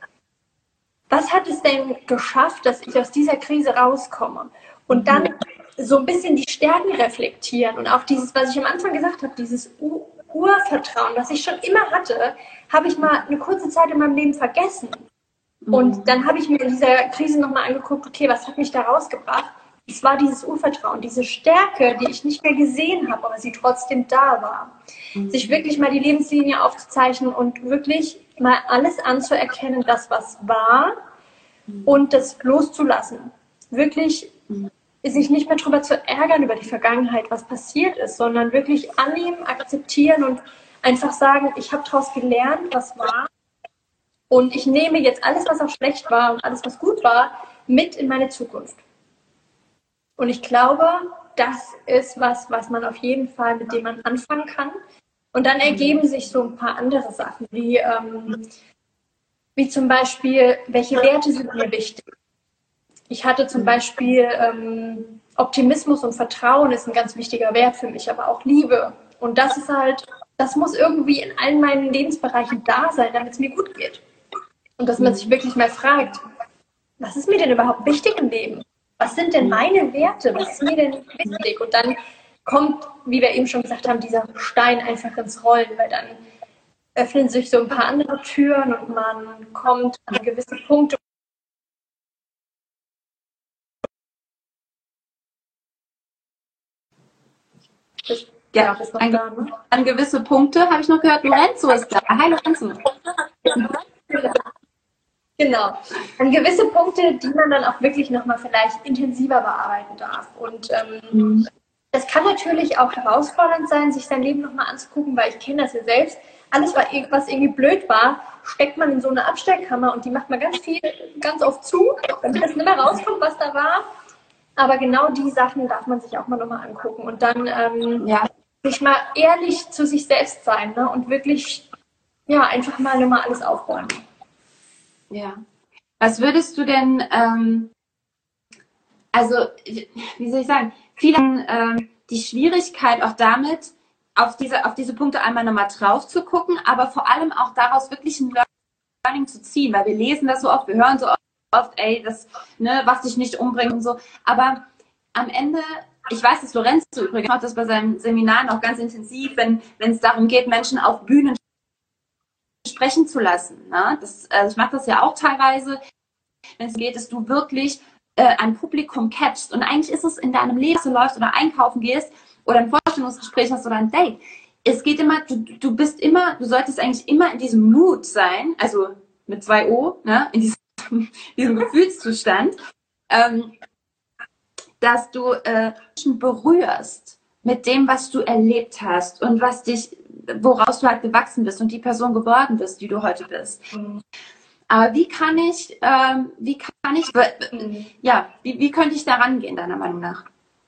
was hat es denn geschafft, dass ich aus dieser Krise rauskomme? Und dann so ein bisschen die Stärken reflektieren und auch dieses, was ich am Anfang gesagt habe, dieses Urvertrauen, was ich schon immer hatte, habe ich mal eine kurze Zeit in meinem Leben vergessen. Und dann habe ich mir in dieser Krise nochmal angeguckt, okay, was hat mich da rausgebracht? Es war dieses Urvertrauen, diese Stärke, die ich nicht mehr gesehen habe, aber sie trotzdem da war. Mhm. Sich wirklich mal die Lebenslinie aufzuzeichnen und wirklich mal alles anzuerkennen, das was war mhm. und das loszulassen. Wirklich mhm. sich nicht mehr darüber zu ärgern, über die Vergangenheit, was passiert ist, sondern wirklich annehmen, akzeptieren und einfach sagen, ich habe daraus gelernt, was war und ich nehme jetzt alles, was auch schlecht war und alles, was gut war, mit in meine Zukunft. Und ich glaube, das ist was, was man auf jeden Fall, mit dem man anfangen kann. Und dann ergeben sich so ein paar andere Sachen, wie, ähm, wie zum Beispiel, welche Werte sind mir wichtig? Ich hatte zum Beispiel ähm, Optimismus und Vertrauen ist ein ganz wichtiger Wert für mich, aber auch Liebe. Und das ist halt, das muss irgendwie in allen meinen Lebensbereichen da sein, damit es mir gut geht. Und dass man sich wirklich mal fragt, was ist mir denn überhaupt wichtig im Leben? Was sind denn meine Werte? Was ist mir denn wichtig? Und dann kommt, wie wir eben schon gesagt haben, dieser Stein einfach ins Rollen, weil dann öffnen sich so ein paar andere Türen und man kommt an gewisse Punkte. Ja, ist noch an, da, ne? An gewisse Punkte habe ich noch gehört, Lorenzo ist da. Hi Lorenzo. Genau. An gewisse Punkte, die man dann auch wirklich nochmal vielleicht intensiver bearbeiten darf. Und ähm, mhm. das kann natürlich auch herausfordernd sein, sich sein Leben nochmal anzugucken, weil ich kenne das ja selbst. Alles, was irgendwie blöd war, steckt man in so eine Abstellkammer und die macht man ganz viel, ganz oft zu, damit das nicht mehr rauskommt, was da war. Aber genau die Sachen darf man sich auch mal nochmal angucken und dann ähm, ja. sich mal ehrlich zu sich selbst sein, ne? Und wirklich ja einfach mal nochmal alles aufräumen. Ja. Was würdest du denn, ähm, also, wie soll ich sagen, viele haben ähm, die Schwierigkeit auch damit, auf diese, auf diese Punkte einmal nochmal drauf zu gucken, aber vor allem auch daraus wirklich ein Learning zu ziehen, weil wir lesen das so oft, wir hören so oft, ey, das, ne, was dich nicht umbringt und so, aber am Ende, ich weiß, dass Lorenzo übrigens macht das bei seinen Seminaren auch ganz intensiv, wenn wenn es darum geht, Menschen auf Bühnen sprechen zu lassen. Ne? Das, also ich mache das ja auch teilweise, wenn es geht, dass du wirklich äh, ein Publikum catchst. Und eigentlich ist es in deinem Leben, dass du läufst oder einkaufen gehst oder ein Vorstellungsgespräch hast oder ein Date. Es geht immer, du, du bist immer, du solltest eigentlich immer in diesem Mood sein, also mit zwei O, ne, in diesem, diesem Gefühlszustand, ähm, dass du äh, Menschen berührst mit dem, was du erlebt hast und was dich, woraus du halt gewachsen bist und die Person geworden bist, die du heute bist. Mhm. Aber wie kann ich, ähm, wie kann ich, mhm. ja, wie, wie könnte ich da rangehen, deiner Meinung nach?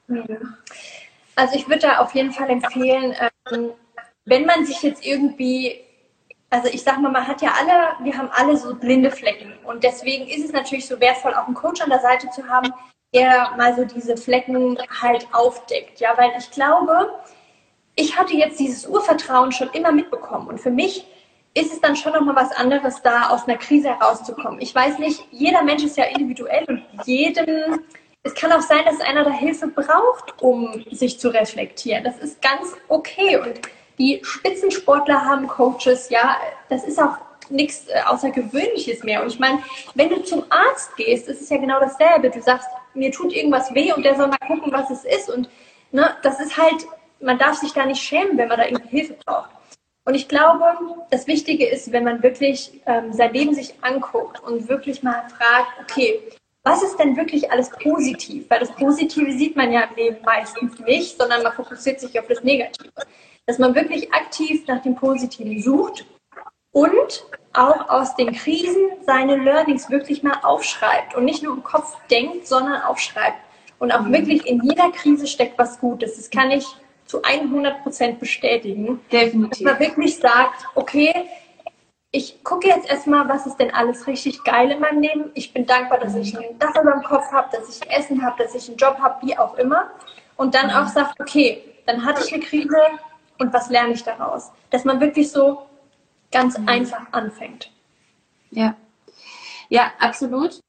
Also ich würde da auf jeden Fall empfehlen, ähm, wenn man sich jetzt irgendwie, also ich sag mal, man hat ja alle, wir haben alle so blinde Flecken und deswegen ist es natürlich so wertvoll, auch einen Coach an der Seite zu haben, der mal so diese Flecken halt aufdeckt, ja, weil ich glaube, ich hatte jetzt dieses Urvertrauen schon immer mitbekommen und für mich ist es dann schon nochmal was anderes, da aus einer Krise herauszukommen. Ich weiß nicht, jeder Mensch ist ja individuell und jedem, es kann auch sein, dass einer da Hilfe braucht, um sich zu reflektieren. Das ist ganz okay und die Spitzensportler haben Coaches, ja, das ist auch nichts Außergewöhnliches mehr. Und ich meine, wenn du zum Arzt gehst, ist es ja genau dasselbe. Du sagst, mir tut irgendwas weh und der soll mal gucken, was es ist. Und ne, das ist halt, man darf sich da nicht schämen, wenn man da irgendwie Hilfe braucht. Und ich glaube, das Wichtige ist, wenn man wirklich ähm, sein Leben sich anguckt und wirklich mal fragt, okay, was ist denn wirklich alles positiv? Weil das Positive sieht man ja im Leben meistens nicht, sondern man fokussiert sich auf das Negative. Dass man wirklich aktiv nach dem Positiven sucht und auch aus den Krisen seine Learnings wirklich mal aufschreibt und nicht nur im Kopf denkt, sondern aufschreibt. Und auch wirklich in jeder Krise steckt was Gutes. Das kann ich zu hundert Prozent bestätigen. Definitiv. Dass man wirklich sagt, okay, ich gucke jetzt erstmal, was ist denn alles richtig geil in meinem Leben. Ich bin dankbar, dass ich ein Dach über dem Kopf habe, dass ich Essen habe, dass ich einen Job habe, wie auch immer. Und dann auch sagt, okay, dann hatte ich eine Krise und was lerne ich daraus? Dass man wirklich so ganz mhm. einfach anfängt. Ja, ja, absolut.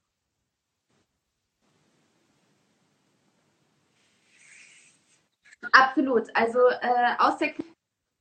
Absolut. Also äh, aus der Krise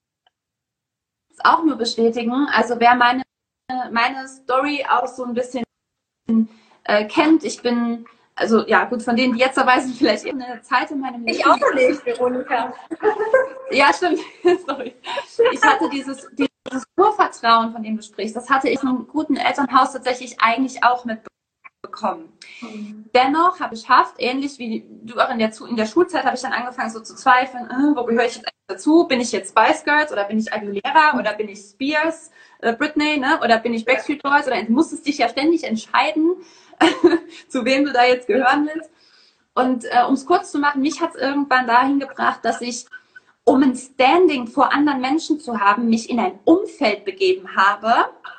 auch nur bestätigen. Also wer meine, meine Story auch so ein bisschen äh, kennt, ich bin, also ja gut, von denen, die jetzt dabei sind, vielleicht eben eine Zeit in meinem Leben. Ich auch nicht, Veronika. Ja, stimmt. Sorry. Ich hatte dieses, dieses Urvertrauen, von dem du sprichst, das hatte ich in einem guten Elternhaus tatsächlich eigentlich auch mitbekommen. Mhm. Dennoch habe ich geschafft, ähnlich wie du auch in der, in der Schulzeit, habe ich dann angefangen so zu zweifeln, äh, wo gehöre ich jetzt eigentlich dazu? Bin ich jetzt Spice Girls oder bin ich Aguilera oder bin ich Spears, äh, Britney, ne? Oder bin ich Backstreet Boys? Oder du musstest dich ja ständig entscheiden, zu wem du da jetzt gehören willst. Und äh, um es kurz zu machen, mich hat es irgendwann dahin gebracht, dass ich, um ein Standing vor anderen Menschen zu haben, mich in ein Umfeld begeben habe,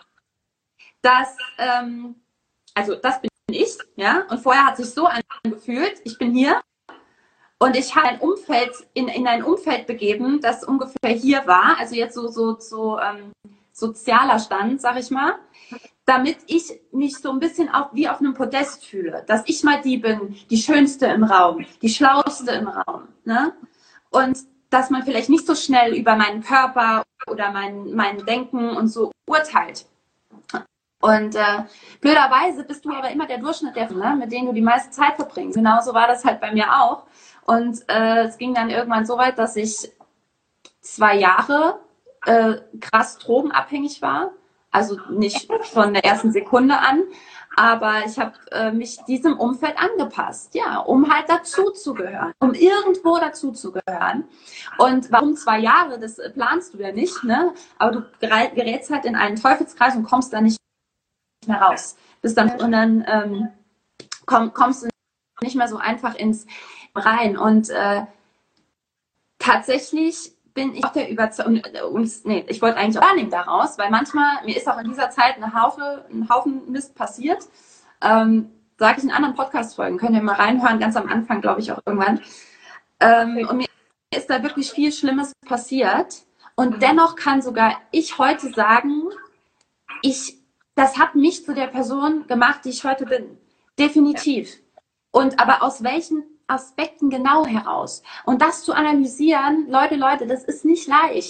das, ähm, also das bin ich, ja, und vorher hat sich so angefühlt, ich bin hier und ich habe ein Umfeld, in, in ein Umfeld begeben, das ungefähr hier war, also jetzt so, so, so ähm, sozialer Stand, sag ich mal, damit ich mich so ein bisschen auch wie auf einem Podest fühle, dass ich mal die bin, die Schönste im Raum, die Schlauste im Raum, ne? Und dass man vielleicht nicht so schnell über meinen Körper oder mein, mein Denken und so urteilt. Und äh, blöderweise bist du aber immer der Durchschnitt der, ne, mit denen du die meiste Zeit verbringst. Genauso war das halt bei mir auch. Und äh, es ging dann irgendwann so weit, dass ich zwei Jahre äh, krass drogenabhängig war. Also nicht von der ersten Sekunde an, aber ich habe äh, mich diesem Umfeld angepasst, ja, um halt dazuzugehören, um irgendwo dazuzugehören. Und warum zwei Jahre, das planst du ja nicht, ne? Aber du gerätst halt in einen Teufelskreis und kommst da nicht mehr raus. Bis dann, und dann ähm, komm, kommst du nicht mehr so einfach ins rein. Und äh, tatsächlich bin ich auch der Überzeugung, und, nee, ich wollte eigentlich auch Learning daraus, weil manchmal, mir ist auch in dieser Zeit eine Haufe, ein Haufen Mist passiert. Ähm, sage ich in anderen Podcast-Folgen, könnt ihr mal reinhören, ganz am Anfang, glaube ich, auch irgendwann. Ähm, und mir ist da wirklich viel Schlimmes passiert. Und mhm. dennoch kann sogar ich heute sagen, ich, das hat mich zu der Person gemacht, die ich heute bin. Definitiv. Ja. Und aber aus welchen Aspekten genau heraus. Und das zu analysieren, Leute, Leute, das ist nicht leicht.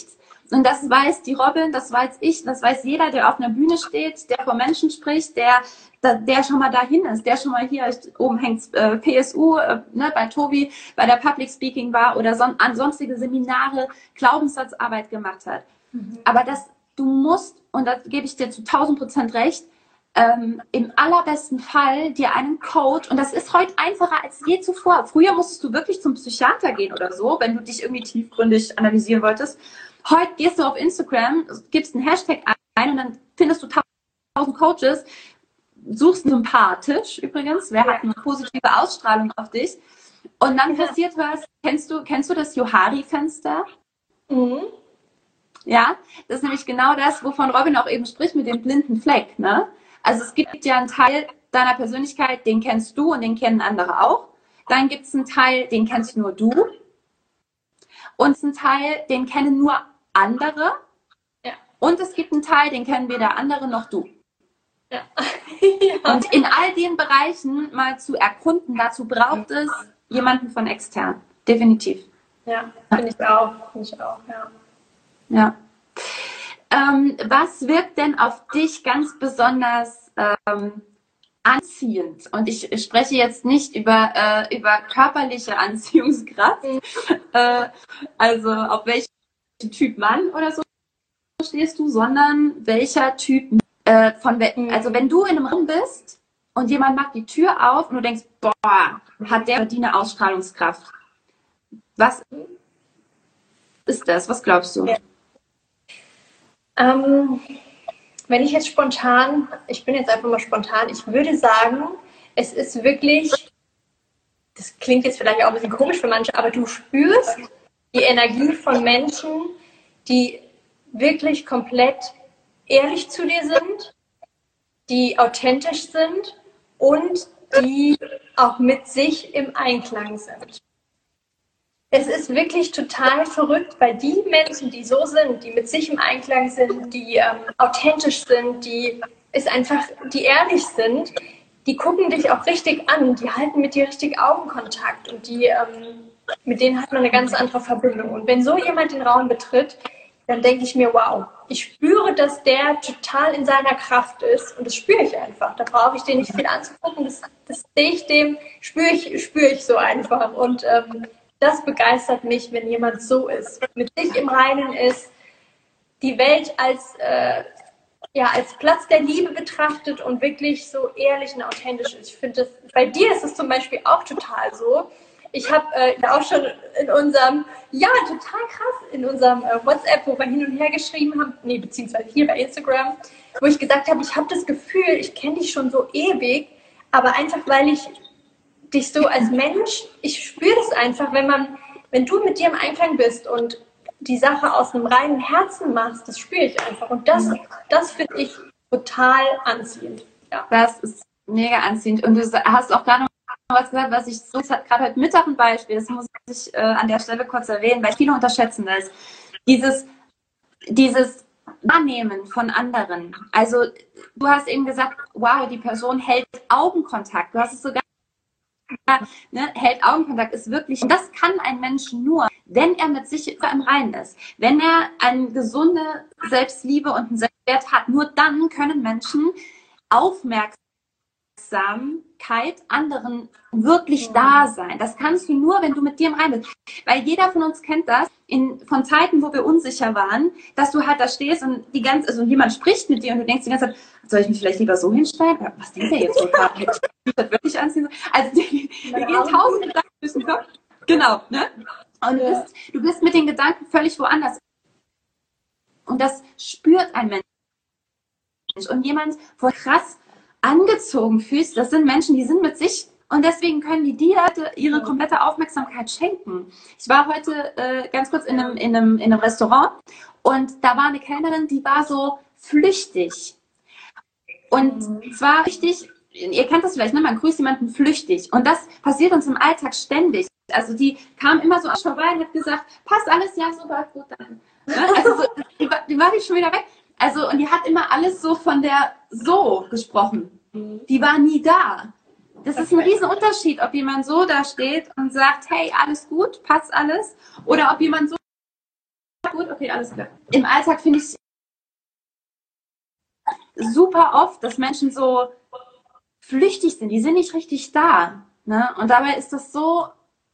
Und das weiß die Robin, das weiß ich, das weiß jeder, der auf einer Bühne steht, der vor Menschen spricht, der, der schon mal dahin ist, der schon mal hier, oben hängt äh, P S U, äh, ne, bei Tobi, bei der Public Speaking war oder son an sonstige Seminare, Glaubenssatzarbeit gemacht hat. Mhm. Aber das, du musst, und da gebe ich dir zu tausend Prozent recht, ähm, im allerbesten Fall dir einen Coach, und das ist heute einfacher als je zuvor. Früher musstest du wirklich zum Psychiater gehen oder so, wenn du dich irgendwie tiefgründig analysieren wolltest. Heute gehst du auf Instagram, gibst einen Hashtag ein und dann findest du tausend Coaches, suchst sympathisch übrigens, wer hat eine positive Ausstrahlung auf dich, und dann passiert was. Kennst du, kennst du das Johari-Fenster? Mhm. Ja, das ist nämlich genau das, wovon Robin auch eben spricht mit dem blinden Fleck, ne? Also es gibt ja einen Teil deiner Persönlichkeit, den kennst du und den kennen andere auch. Dann gibt es einen Teil, den kennst nur du. Und einen Teil, den kennen nur andere. Ja. Und es gibt einen Teil, den kennen weder andere noch du. Ja. Ja. Und in all den Bereichen mal zu erkunden, dazu braucht es jemanden von extern. Definitiv. Ja, finde ich auch. Finde ich auch, ja. Ja. Ähm, was wirkt denn auf dich ganz besonders ähm, anziehend? Und ich, ich spreche jetzt nicht über, äh, über körperliche Anziehungskraft, mhm. äh, also auf welchen Typ Mann oder so stehst du, sondern welcher Typ, äh, von we mhm. also wenn du in einem Raum bist und jemand macht die Tür auf und du denkst, boah, hat der die eine Ausstrahlungskraft. Was ist das? Was glaubst du? Ja. Ähm, wenn ich jetzt spontan, ich bin jetzt einfach mal spontan, ich würde sagen, es ist wirklich, das klingt jetzt vielleicht auch ein bisschen komisch für manche, aber du spürst die Energie von Menschen, die wirklich komplett ehrlich zu dir sind, die authentisch sind und die auch mit sich im Einklang sind. Es ist wirklich total verrückt, weil die Menschen, die so sind, die mit sich im Einklang sind, die ähm, authentisch sind, die ist einfach, die ehrlich sind, die gucken dich auch richtig an, die halten mit dir richtig Augenkontakt und die, ähm, mit denen hat man eine ganz andere Verbindung. Und wenn so jemand den Raum betritt, dann denke ich mir, wow, ich spüre, dass der total in seiner Kraft ist und das spüre ich einfach. Da brauche ich den nicht viel anzugucken, das, das sehe ich dem, spüre ich, spüre ich so einfach. Und ähm, das begeistert mich, wenn jemand so ist, mit sich im Reinen ist, die Welt als, äh, ja, als Platz der Liebe betrachtet und wirklich so ehrlich und authentisch ist. Ich finde, bei dir ist es zum Beispiel auch total so. Ich habe äh, auch schon in unserem, ja, total krass, in unserem äh, WhatsApp, wo wir hin und her geschrieben haben, nee, beziehungsweise hier bei Instagram, wo ich gesagt habe, ich habe das Gefühl, ich kenne dich schon so ewig, aber einfach, weil ich dich so als Mensch, ich spüre das einfach, wenn man, wenn du mit dir im Einklang bist und die Sache aus einem reinen Herzen machst, das spüre ich einfach. Und das, das finde ich total anziehend. Ja. Das ist mega anziehend. Und du hast auch gerade noch was gesagt, was ich so, gerade heute Mittag ein Beispiel, das muss ich äh, an der Stelle kurz erwähnen, weil viele unterschätzen das. Dieses, dieses Wahrnehmen von anderen. Also du hast eben gesagt, wow, die Person hält Augenkontakt. Du hast es sogar Ne, hält Augenkontakt, ist wirklich, und das kann ein Mensch nur, wenn er mit sich im Reinen ist. Wenn er eine gesunde Selbstliebe und einen Selbstwert hat, nur dann können Menschen Aufmerksamkeit anderen wirklich mhm. da sein. Das kannst du nur, wenn du mit dir im Reinen bist. Weil jeder von uns kennt das, in, von Zeiten, wo wir unsicher waren, dass du halt da stehst und die ganze, also jemand spricht mit dir und du denkst die ganze Zeit, soll ich mich vielleicht lieber so hinstellen? Was denkt der jetzt so gerade? Hätte ich das wirklich anziehen? Also die, die gehen tausend Gedanken durch den Kopf. Genau, ne? Und du bist, du bist mit den Gedanken völlig woanders. Und das spürt ein Mensch. Und jemand, wo krass angezogen fühlst, das sind Menschen, die sind mit sich und deswegen können die dir ihre komplette Aufmerksamkeit schenken. Ich war heute äh, ganz kurz in einem, in, einem, in einem Restaurant und da war eine Kellnerin, die war so flüchtig. Und zwar flüchtig, ihr kennt das vielleicht, ne? Man grüßt jemanden flüchtig und das passiert uns im Alltag ständig. Also die kam immer so vorbei und hat gesagt, passt alles, ja, super, gut, danke. Also so, die, war, die war nicht schon wieder weg. Also, und die hat immer alles so von der so gesprochen. Die war nie da. Das ist ein riesen Unterschied, ob jemand so da steht und sagt, hey, alles gut, passt alles, oder ob jemand so gut, okay, alles klar. Im Alltag finde ich super oft, dass Menschen so flüchtig sind. Die sind nicht richtig da. Ne? Und dabei ist das so,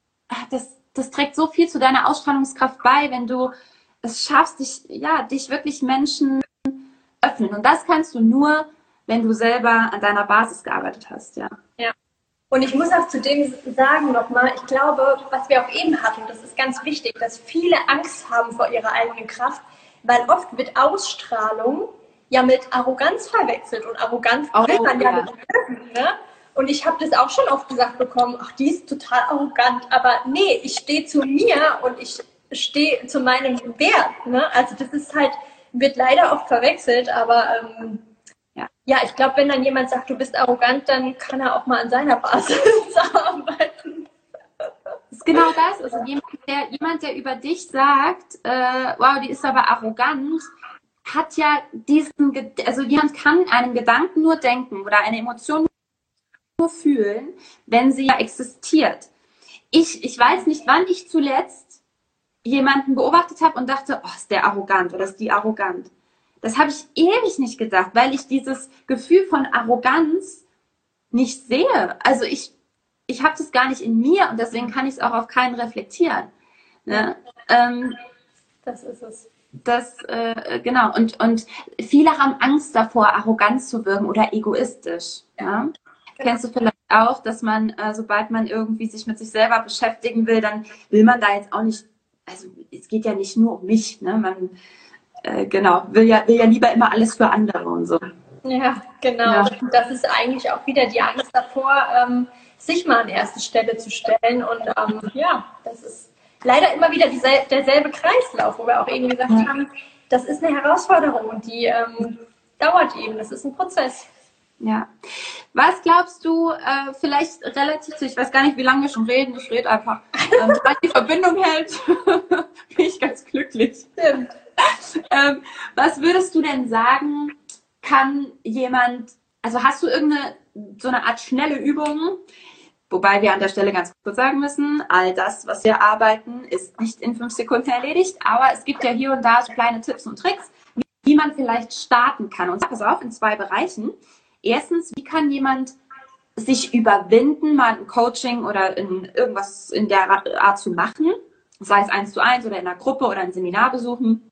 das, das trägt so viel zu deiner Ausstrahlungskraft bei, wenn du es schaffst, dich, ja, dich wirklich Menschen öffnen. Und das kannst du nur, wenn du selber an deiner Basis gearbeitet hast, ja. Ja. Und ich muss auch zu dem sagen nochmal, ich glaube, was wir auch eben hatten, das ist ganz wichtig, dass viele Angst haben vor ihrer eigenen Kraft, weil oft wird Ausstrahlung ja mit Arroganz verwechselt und Arroganz Oh, will man ja, ja. nicht mögen, ne? Und ich habe das auch schon oft gesagt bekommen, ach, die ist total arrogant, aber nee, ich stehe zu mir und ich stehe zu meinem Wert, ne? Also das ist halt, wird leider oft verwechselt, aber ähm, Ja. ja, ich glaube, wenn dann jemand sagt, du bist arrogant, dann kann er auch mal an seiner Basis arbeiten. Das ist genau das. Also jemand, der, jemand, der über dich sagt, äh, wow, die ist aber arrogant, hat ja diesen, Ge- also jemand kann einen Gedanken nur denken oder eine Emotion nur fühlen, wenn sie existiert. Ich, ich weiß nicht, wann ich zuletzt jemanden beobachtet habe und dachte, oh, ist der arrogant oder ist die arrogant. Das habe ich ewig nicht gedacht, weil ich dieses Gefühl von Arroganz nicht sehe. Also ich, ich habe das gar nicht in mir und deswegen kann ich es auch auf keinen reflektieren. Ne? Ähm, Das ist es. das, äh, genau. Und, und viele haben Angst davor, arrogant zu wirken oder egoistisch. Ja? Genau. Kennst du vielleicht auch, dass man, äh, sobald man irgendwie sich mit sich selber beschäftigen will, dann will man da jetzt auch nicht, also es geht ja nicht nur um mich, ne? Man äh, genau, will ja, will ja lieber immer alles für andere und so. Ja, genau. Ja. Das ist eigentlich auch wieder die Angst davor, ähm, sich mal an erste Stelle zu stellen. Und ähm, ja, das ist leider immer wieder diesel derselbe Kreislauf, wo wir auch eben gesagt Ja. haben, das ist eine Herausforderung und die ähm, dauert eben. Das ist ein Prozess. Ja. Was glaubst du, äh, vielleicht relativ zu, ich weiß gar nicht, wie lange wir schon reden, ich rede einfach, ähm, solange die Verbindung hält, bin ich ganz glücklich. Stimmt. Ähm, was würdest du denn sagen, kann jemand, also hast du irgendeine, so eine Art schnelle Übung, wobei wir an der Stelle ganz kurz sagen müssen, all das, was wir arbeiten, ist nicht in fünf Sekunden erledigt, aber es gibt ja hier und da so kleine Tipps und Tricks, wie man vielleicht starten kann. Und pass auf, in zwei Bereichen. Erstens, wie kann jemand sich überwinden, mal ein Coaching oder in irgendwas in der Art zu machen, sei es eins zu eins oder in einer Gruppe oder ein Seminar besuchen.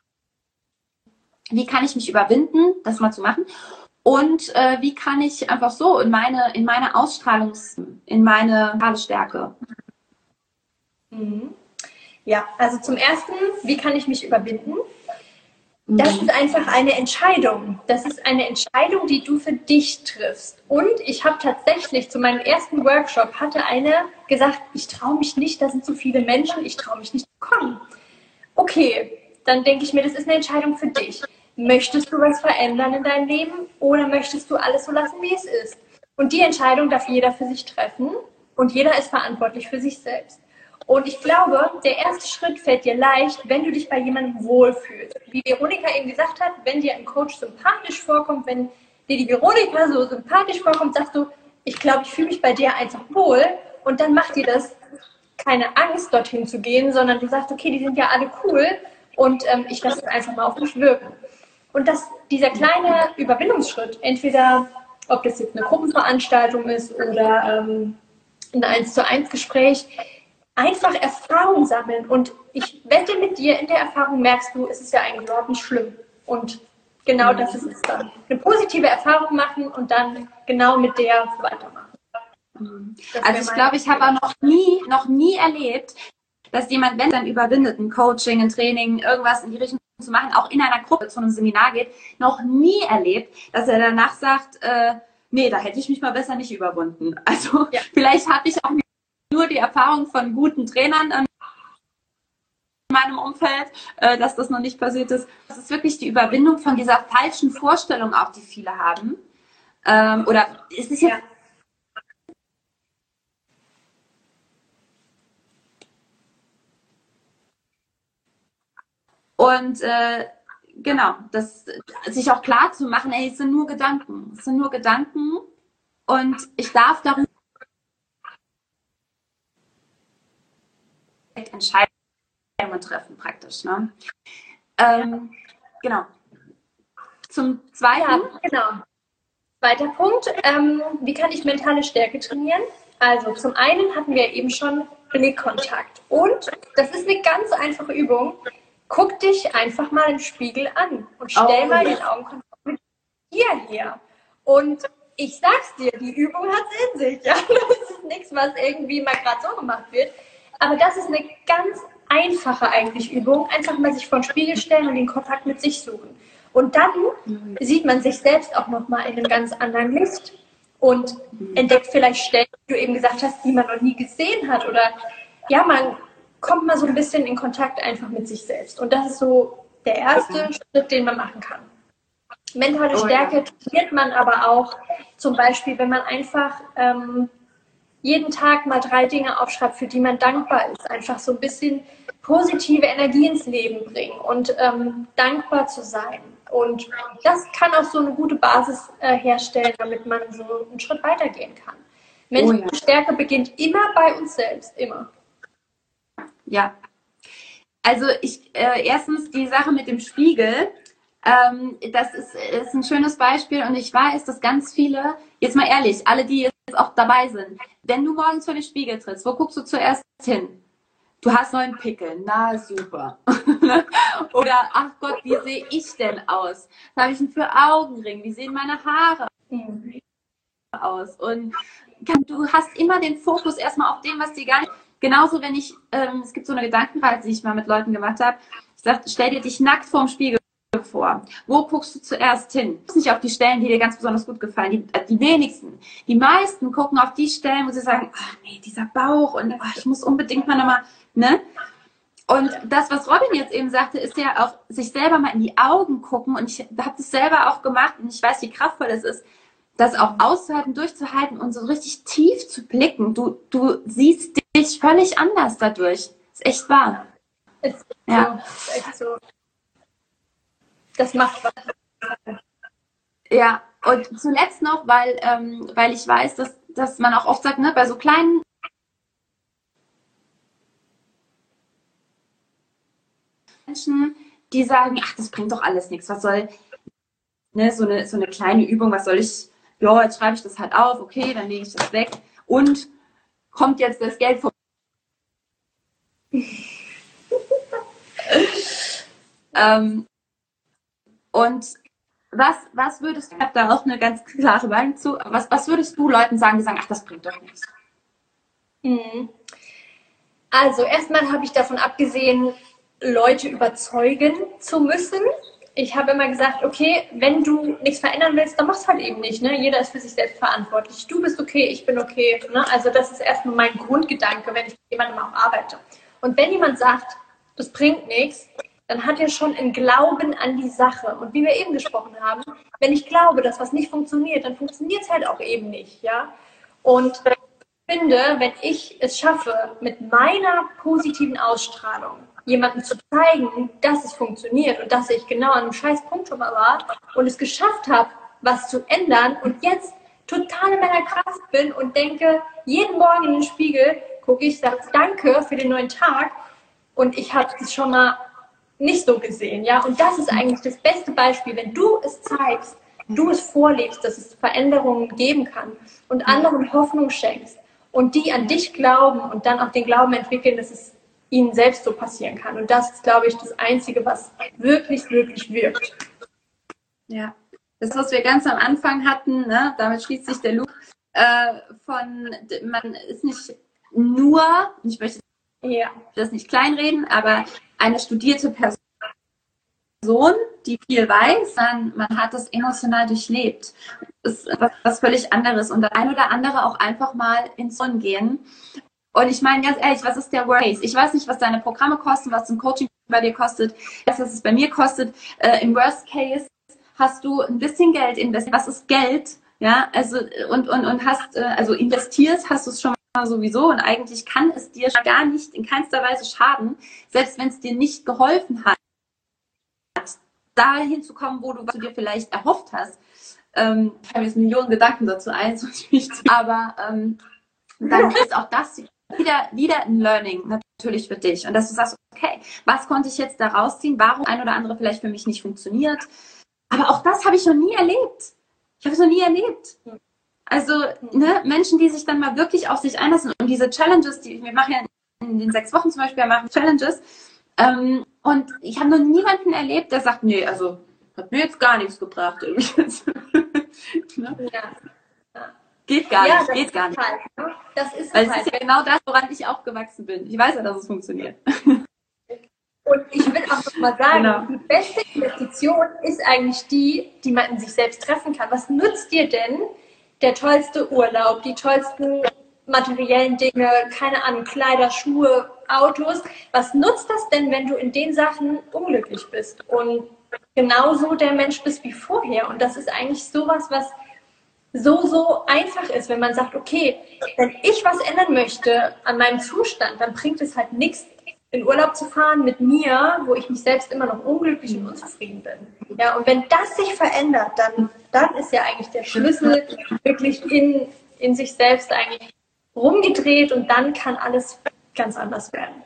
Wie kann ich mich überwinden, das mal zu machen? Und äh, wie kann ich einfach so in meine, in meine Ausstrahlungs-, in meine mentale Stärke? Mhm. Ja, also zum Ersten, wie kann ich mich überwinden? Das ist einfach eine Entscheidung. Das ist eine Entscheidung, die du für dich triffst. Und ich habe tatsächlich zu meinem ersten Workshop, hatte eine gesagt, ich traue mich nicht, da sind so viele Menschen, ich traue mich nicht zu kommen. Okay, dann denke ich mir, das ist eine Entscheidung für dich. Möchtest du was verändern in deinem Leben oder möchtest du alles so lassen, wie es ist? Und die Entscheidung darf jeder für sich treffen und jeder ist verantwortlich für sich selbst. Und ich glaube, der erste Schritt fällt dir leicht, wenn du dich bei jemandem wohlfühlst. Wie Veronika eben gesagt hat, wenn dir ein Coach sympathisch vorkommt, wenn dir die Veronika so sympathisch vorkommt, sagst du, ich glaube, ich fühle mich bei dir einfach wohl. Und dann macht dir das keine Angst, dorthin zu gehen, sondern du sagst, okay, die sind ja alle cool und ähm, ich lasse es einfach mal auf mich wirken. Und das, dieser kleine Überwindungsschritt, entweder ob das jetzt eine Gruppenveranstaltung ist oder ähm, ein eins zu eins Gespräch, einfach Erfahrung sammeln. Und ich wette mit dir, in der Erfahrung merkst du, es ist ja eigentlich überhaupt nicht schlimm. Und genau das ist es dann. Eine positive Erfahrung machen und dann genau mit der weitermachen. Das also ich glaube, ich habe auch noch nie, noch nie erlebt, dass jemand, wenn dann überwindet, ein Coaching, ein Training, irgendwas in die Richtung zu machen, auch in einer Gruppe zu einem Seminar geht, noch nie erlebt, dass er danach sagt, äh, nee, da hätte ich mich mal besser nicht überwunden. Also ja. Vielleicht habe ich auch nur die Erfahrung von guten Trainern in meinem Umfeld, äh, dass das noch nicht passiert ist. Das ist wirklich die Überwindung von dieser falschen Vorstellung auch, die viele haben. Ähm, oder es ist jetzt ja. Und äh, genau, das sich auch klar zu machen, ey, es sind nur Gedanken. Es sind nur Gedanken und ich darf darüber entscheiden. treffen praktisch. Ne? Ähm, genau. Zum Zweiten. Ja, genau. Zweiter Punkt, ähm, wie kann ich mentale Stärke trainieren? Also zum einen hatten wir eben schon Blickkontakt. Und das ist eine ganz einfache Übung. Guck dich einfach mal im Spiegel an und stell Oh, mal ja. den Augenkontakt mit dir her. Und ich sag's dir, die Übung hat's in sich. Ja? Das ist nichts, was irgendwie mal gerade so gemacht wird. Aber das ist eine ganz einfache eigentlich Übung. Einfach mal sich vor den Spiegel stellen und den Kontakt mit sich suchen. Und dann sieht man sich selbst auch nochmal in einem ganz anderen Licht und entdeckt vielleicht Stellen, die du eben gesagt hast, die man noch nie gesehen hat. Oder ja, man kommt mal so ein bisschen in Kontakt einfach mit sich selbst. Und das ist so der erste ja. Schritt, den man machen kann. Mentale oh, Stärke ja. trainiert man aber auch zum Beispiel, wenn man einfach ähm, jeden Tag mal drei Dinge aufschreibt, für die man dankbar ist. Einfach so ein bisschen positive Energie ins Leben bringen und ähm, dankbar zu sein. Und das kann auch so eine gute Basis äh, herstellen, damit man so einen Schritt weitergehen kann. Mentale oh, ja. Stärke beginnt immer bei uns selbst, immer. Ja, also ich äh, erstens die Sache mit dem Spiegel, ähm, das ist, ist ein schönes Beispiel und ich weiß, dass ganz viele, jetzt mal ehrlich, alle, die jetzt auch dabei sind, wenn du morgens vor den Spiegel trittst, wo guckst du zuerst hin? Du hast neuen Pickel, na super. Oder, ach Gott, wie sehe ich denn aus? Was habe ich denn für Augenringe? Wie sehen meine Haare aus? Und du hast immer den Fokus erstmal auf dem, was dir gar nicht... Genauso, wenn ich, ähm, es gibt so eine Gedankenreise, die ich mal mit Leuten gemacht habe. Ich sage, stell dir dich nackt vorm Spiegel vor. Wo guckst du zuerst hin? Nicht auf die Stellen, die dir ganz besonders gut gefallen. Die, die wenigsten. Die meisten gucken auf die Stellen, wo sie sagen, ach nee, dieser Bauch und ach, ich muss unbedingt mal nochmal... Ne? Und das, was Robin jetzt eben sagte, ist ja auch sich selber mal in die Augen gucken. Und ich habe das selber auch gemacht und ich weiß, wie kraftvoll es ist, das auch auszuhalten, durchzuhalten und so richtig tief zu blicken. Du, du siehst dich völlig anders dadurch. Ist echt wahr. Ist ja. so, ist echt so. Das macht was. Ja, und zuletzt noch, weil, ähm, weil ich weiß, dass, dass man auch oft sagt, ne, bei so kleinen Menschen, die sagen, ach, das bringt doch alles nichts, was soll, ne, so eine, so eine kleine Übung, was soll ich, ja, jetzt schreibe ich das halt auf, okay, dann lege ich das weg und kommt jetzt das Geld vom ähm, und was, was würdest du, ich habe da auch eine ganz klare Meinung zu, was, was würdest du Leuten sagen, die sagen, ach, das bringt doch nichts? Also, erstmal habe ich davon abgesehen, Leute überzeugen zu müssen. Ich habe immer gesagt, okay, wenn du nichts verändern willst, dann mach's halt eben nicht. Ne? Jeder ist für sich selbst verantwortlich. Du bist okay, ich bin okay. Ne? Also das ist erstmal mein Grundgedanke, wenn ich mit jemandem auch arbeite. Und wenn jemand sagt, das bringt nichts, dann hat er schon einen Glauben an die Sache. Und wie wir eben gesprochen haben, wenn ich glaube, dass was nicht funktioniert, dann funktioniert es halt auch eben nicht. Ja? Und ich finde, wenn ich es schaffe, mit meiner positiven Ausstrahlung jemandem zu zeigen, dass es funktioniert und dass ich genau an einem scheiß Punkt schon mal war und es geschafft habe, was zu ändern und jetzt total in meiner Kraft bin und denke, jeden Morgen in den Spiegel gucke ich, sage danke für den neuen Tag und ich habe es schon mal nicht so gesehen, ja, und das ist eigentlich das beste Beispiel, wenn du es zeigst, du es vorlebst, dass es Veränderungen geben kann und anderen Hoffnung schenkst und die an dich glauben und dann auch den Glauben entwickeln, dass es ihnen selbst so passieren kann. Und das ist, glaube ich, das Einzige, was wirklich, wirklich wirkt. Ja, das, was wir ganz am Anfang hatten, ne, damit schließt sich der Loop, äh, von, man ist nicht nur, ich möchte ja. das nicht kleinreden, aber eine studierte Person, die viel weiß, dann man hat das emotional durchlebt. Das ist was, was völlig anderes. Und das ein oder andere auch einfach mal ins Zorn gehen. Und ich meine, ganz ehrlich, was ist der Worst Case? Ich weiß nicht, was deine Programme kosten, was ein Coaching bei dir kostet, was es bei mir kostet. Äh, Im Worst Case hast du ein bisschen Geld investiert. Was ist Geld? Ja, also und und und hast äh, also investierst, hast du es schon mal sowieso und eigentlich kann es dir gar nicht in keinster Weise schaden, selbst wenn es dir nicht geholfen hat, dahin zu kommen, wo du, was du dir vielleicht erhofft hast. Ähm, ich habe jetzt Millionen Gedanken dazu ein, so aber ähm, dann ist auch das wieder, wieder ein Learning natürlich für dich. Und dass du sagst, okay, was konnte ich jetzt da rausziehen? Warum ein oder andere vielleicht für mich nicht funktioniert? Aber auch das habe ich noch nie erlebt. Ich habe es noch nie erlebt. Also ne, Menschen, die sich dann mal wirklich auf sich einlassen und diese Challenges, die wir machen ja in den sechs Wochen zum Beispiel, wir machen Challenges. Ähm, und ich habe noch niemanden erlebt, der sagt, nee, also hat mir jetzt gar nichts gebracht. ne? Ja. Geht gar ja, nicht, geht gar nicht. Halt, ne? Das ist Weil es es halt. ist ja genau das, woran ich auch gewachsen bin. Ich weiß ja, dass es funktioniert. Und ich will auch noch mal sagen, Genau. die beste Investition ist eigentlich die, die man in sich selbst treffen kann. Was nutzt dir denn der tollste Urlaub, die tollsten materiellen Dinge, keine Ahnung, Kleider, Schuhe, Autos? Was nutzt das denn, wenn du in den Sachen unglücklich bist und genauso der Mensch bist wie vorher? Und das ist eigentlich sowas, was so, so einfach ist, wenn man sagt, okay, wenn ich was ändern möchte an meinem Zustand, dann bringt es halt nichts, in Urlaub zu fahren mit mir, wo ich mich selbst immer noch unglücklich und unzufrieden bin. Ja, und wenn das sich verändert, dann, dann ist ja eigentlich der Schlüssel wirklich in, in sich selbst eigentlich rumgedreht und dann kann alles ganz anders werden.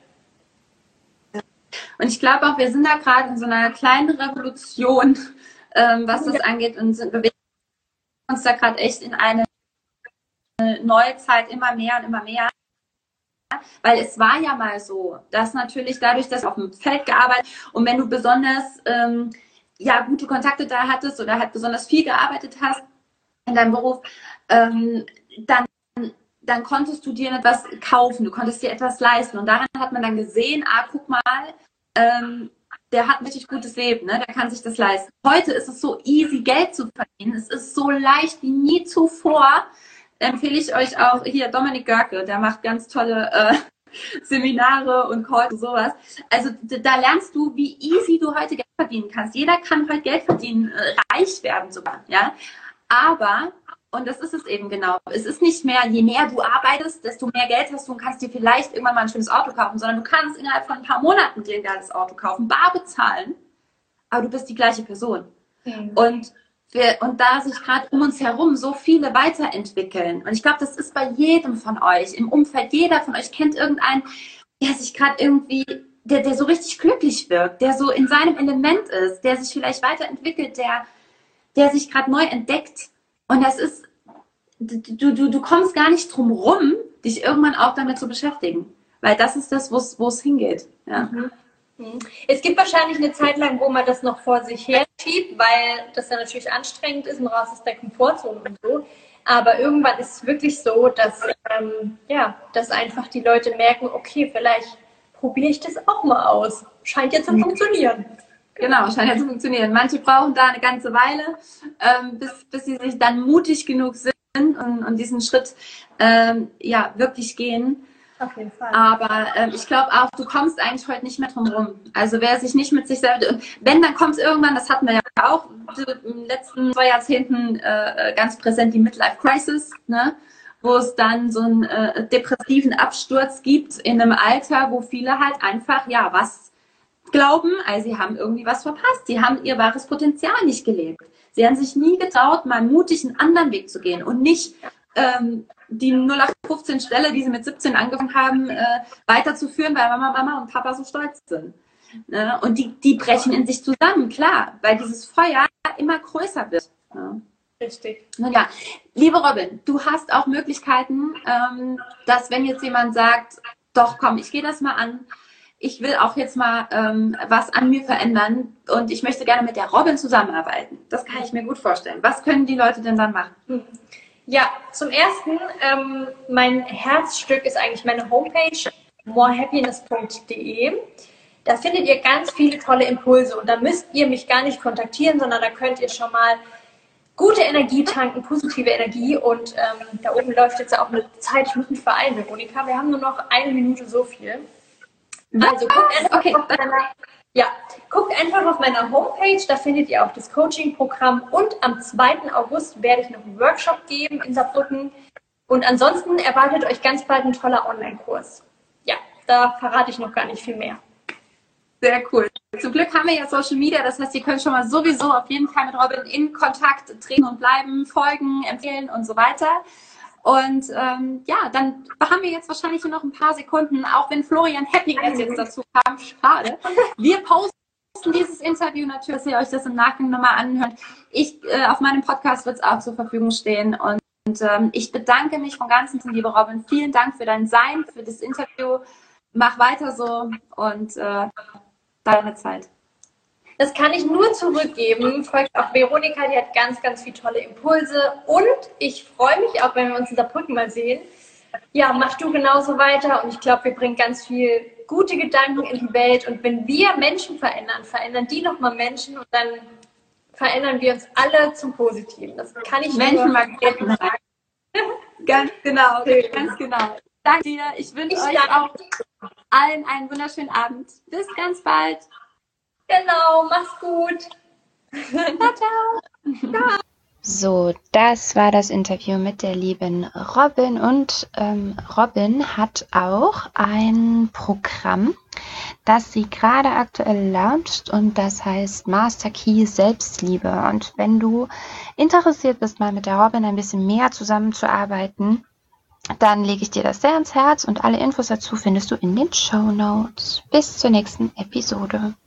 Und ich glaube auch, wir sind da gerade in so einer kleinen Revolution, ähm, was das ja. angeht, und sind, bewegen uns da gerade echt in eine neue Zeit immer mehr und immer mehr. Weil es war ja mal so, dass natürlich dadurch, dass du auf dem Feld gearbeitet und wenn du besonders ähm, ja, gute Kontakte da hattest oder halt besonders viel gearbeitet hast in deinem Beruf, ähm, dann, dann konntest du dir etwas kaufen, du konntest dir etwas leisten. Und daran hat man dann gesehen, ah, guck mal, ähm, der hat ein richtig gutes Leben, ne? Der kann sich das leisten. Heute ist es so easy, Geld zu verdienen. Es ist so leicht wie nie zuvor. Empfehle ich euch auch hier Dominik Görke, der macht ganz tolle äh, Seminare und Calls und sowas. Also da lernst du, wie easy du heute Geld verdienen kannst. Jeder kann heute Geld verdienen, äh, reich werden sogar, ja. Aber, und das ist es eben genau, es ist nicht mehr, je mehr du arbeitest, desto mehr Geld hast du und kannst dir vielleicht irgendwann mal ein schönes Auto kaufen, sondern du kannst innerhalb von ein paar Monaten dir ein geiles Auto kaufen, bar bezahlen, aber du bist die gleiche Person. Mhm. Und Wir, und da sich gerade um uns herum so viele weiterentwickeln. Und ich glaube, das ist bei jedem von euch, im Umfeld, jeder von euch kennt irgendeinen, der sich gerade irgendwie, der, der so richtig glücklich wirkt, der so in seinem Element ist, der sich vielleicht weiterentwickelt, der, der sich gerade neu entdeckt. Und das ist, du, du, du kommst gar nicht drum rum, dich irgendwann auch damit zu beschäftigen. Weil das ist das, wo es hingeht. Ja. Mhm. Es gibt wahrscheinlich eine Zeit lang, wo man das noch vor sich her schiebt, weil das ja natürlich anstrengend ist und raus aus der Komfortzone und so. Aber irgendwann ist es wirklich so, dass, ähm, ja, dass einfach die Leute merken, okay, vielleicht probiere ich das auch mal aus. Scheint ja zu funktionieren. Genau, scheint ja zu funktionieren. Manche brauchen da eine ganze Weile, ähm, bis, bis sie sich dann mutig genug sind und, und diesen Schritt ähm, ja, wirklich gehen. Auf jeden Fall. Aber ähm, ich glaube auch, du kommst eigentlich heute nicht mehr drum rum. Also wer sich nicht mit sich selbst, wenn, dann kommt es irgendwann, das hatten wir ja auch in den letzten zwei Jahrzehnten äh, ganz präsent, die Midlife Crisis, ne? Wo es dann so einen äh, depressiven Absturz gibt in einem Alter, wo viele halt einfach, ja, was glauben, also sie haben irgendwie was verpasst. Sie haben ihr wahres Potenzial nicht gelebt. Sie haben sich nie getraut, mal mutig einen anderen Weg zu gehen und nicht ähm, die null acht fünfzehn Stelle, die sie mit siebzehn angefangen haben, äh, weiterzuführen, weil Mama, Mama und Papa so stolz sind. Ne? Und die, die brechen in sich zusammen, klar, weil dieses Feuer immer größer wird. Ne? Richtig. Nun ja, liebe Robin, du hast auch Möglichkeiten, ähm, dass wenn jetzt jemand sagt, doch komm, ich gehe das mal an, ich will auch jetzt mal ähm, was an mir verändern und ich möchte gerne mit der Robin zusammenarbeiten. Das kann ich mir gut vorstellen. Was können die Leute denn dann machen? Hm. Ja, zum Ersten, ähm, mein Herzstück ist eigentlich meine Homepage more happiness punkt de. Da findet ihr ganz viele tolle Impulse und da müsst ihr mich gar nicht kontaktieren, sondern da könnt ihr schon mal gute Energie tanken, positive Energie und ähm, da oben läuft jetzt auch eine Zeit, ich muss mich beeilen, Veronika, wir haben nur noch eine Minute so viel. Also guckt einfach, okay. auf meiner, ja, guckt einfach auf meiner Homepage, da findet ihr auch das Coaching-Programm und am zweiten August werde ich noch einen Workshop geben in Saarbrücken und ansonsten erwartet euch ganz bald ein toller Online-Kurs. Ja, da verrate ich noch gar nicht viel mehr. Sehr cool. Zum Glück haben wir ja Social Media, das heißt, ihr könnt schon mal sowieso auf jeden Fall mit Robin in Kontakt treten und bleiben, folgen, empfehlen und so weiter. Und ähm, ja, dann haben wir jetzt wahrscheinlich nur noch ein paar Sekunden, auch wenn Florian Happiness jetzt dazu kam. Schade. Wir posten dieses Interview natürlich, dass ihr euch das im Nachgang nochmal anhört. Ich, äh, auf meinem Podcast wird es auch zur Verfügung stehen. Und, und ähm, ich bedanke mich von ganzem Herzen, liebe Robin. Vielen Dank für dein Sein, für das Interview. Mach weiter so und äh, deine Zeit. Das kann ich nur zurückgeben. Folgt auch Veronika, die hat ganz, ganz viele tolle Impulse. Und ich freue mich auch, wenn wir uns in Saarbrücken mal sehen. Ja, mach du genauso weiter. Und ich glaube, wir bringen ganz viel gute Gedanken in die Welt. Und wenn wir Menschen verändern, verändern die nochmal Menschen. Und dann verändern wir uns alle zum Positiven. Das kann ich Menschen nur... Menschen Ganz genau, Schön. ganz genau. Danke dir. Ich wünsche Ich euch danke. auch allen einen wunderschönen Abend. Bis ganz bald. Genau, mach's gut. Ciao, ciao. So, das war das Interview mit der lieben Robin und ähm, Robin hat auch ein Programm, das sie gerade aktuell launcht und das heißt Master Key Selbstliebe. Und wenn du interessiert bist, mal mit der Robin ein bisschen mehr zusammenzuarbeiten, dann lege ich dir das sehr ans Herz und alle Infos dazu findest du in den Shownotes. Bis zur nächsten Episode.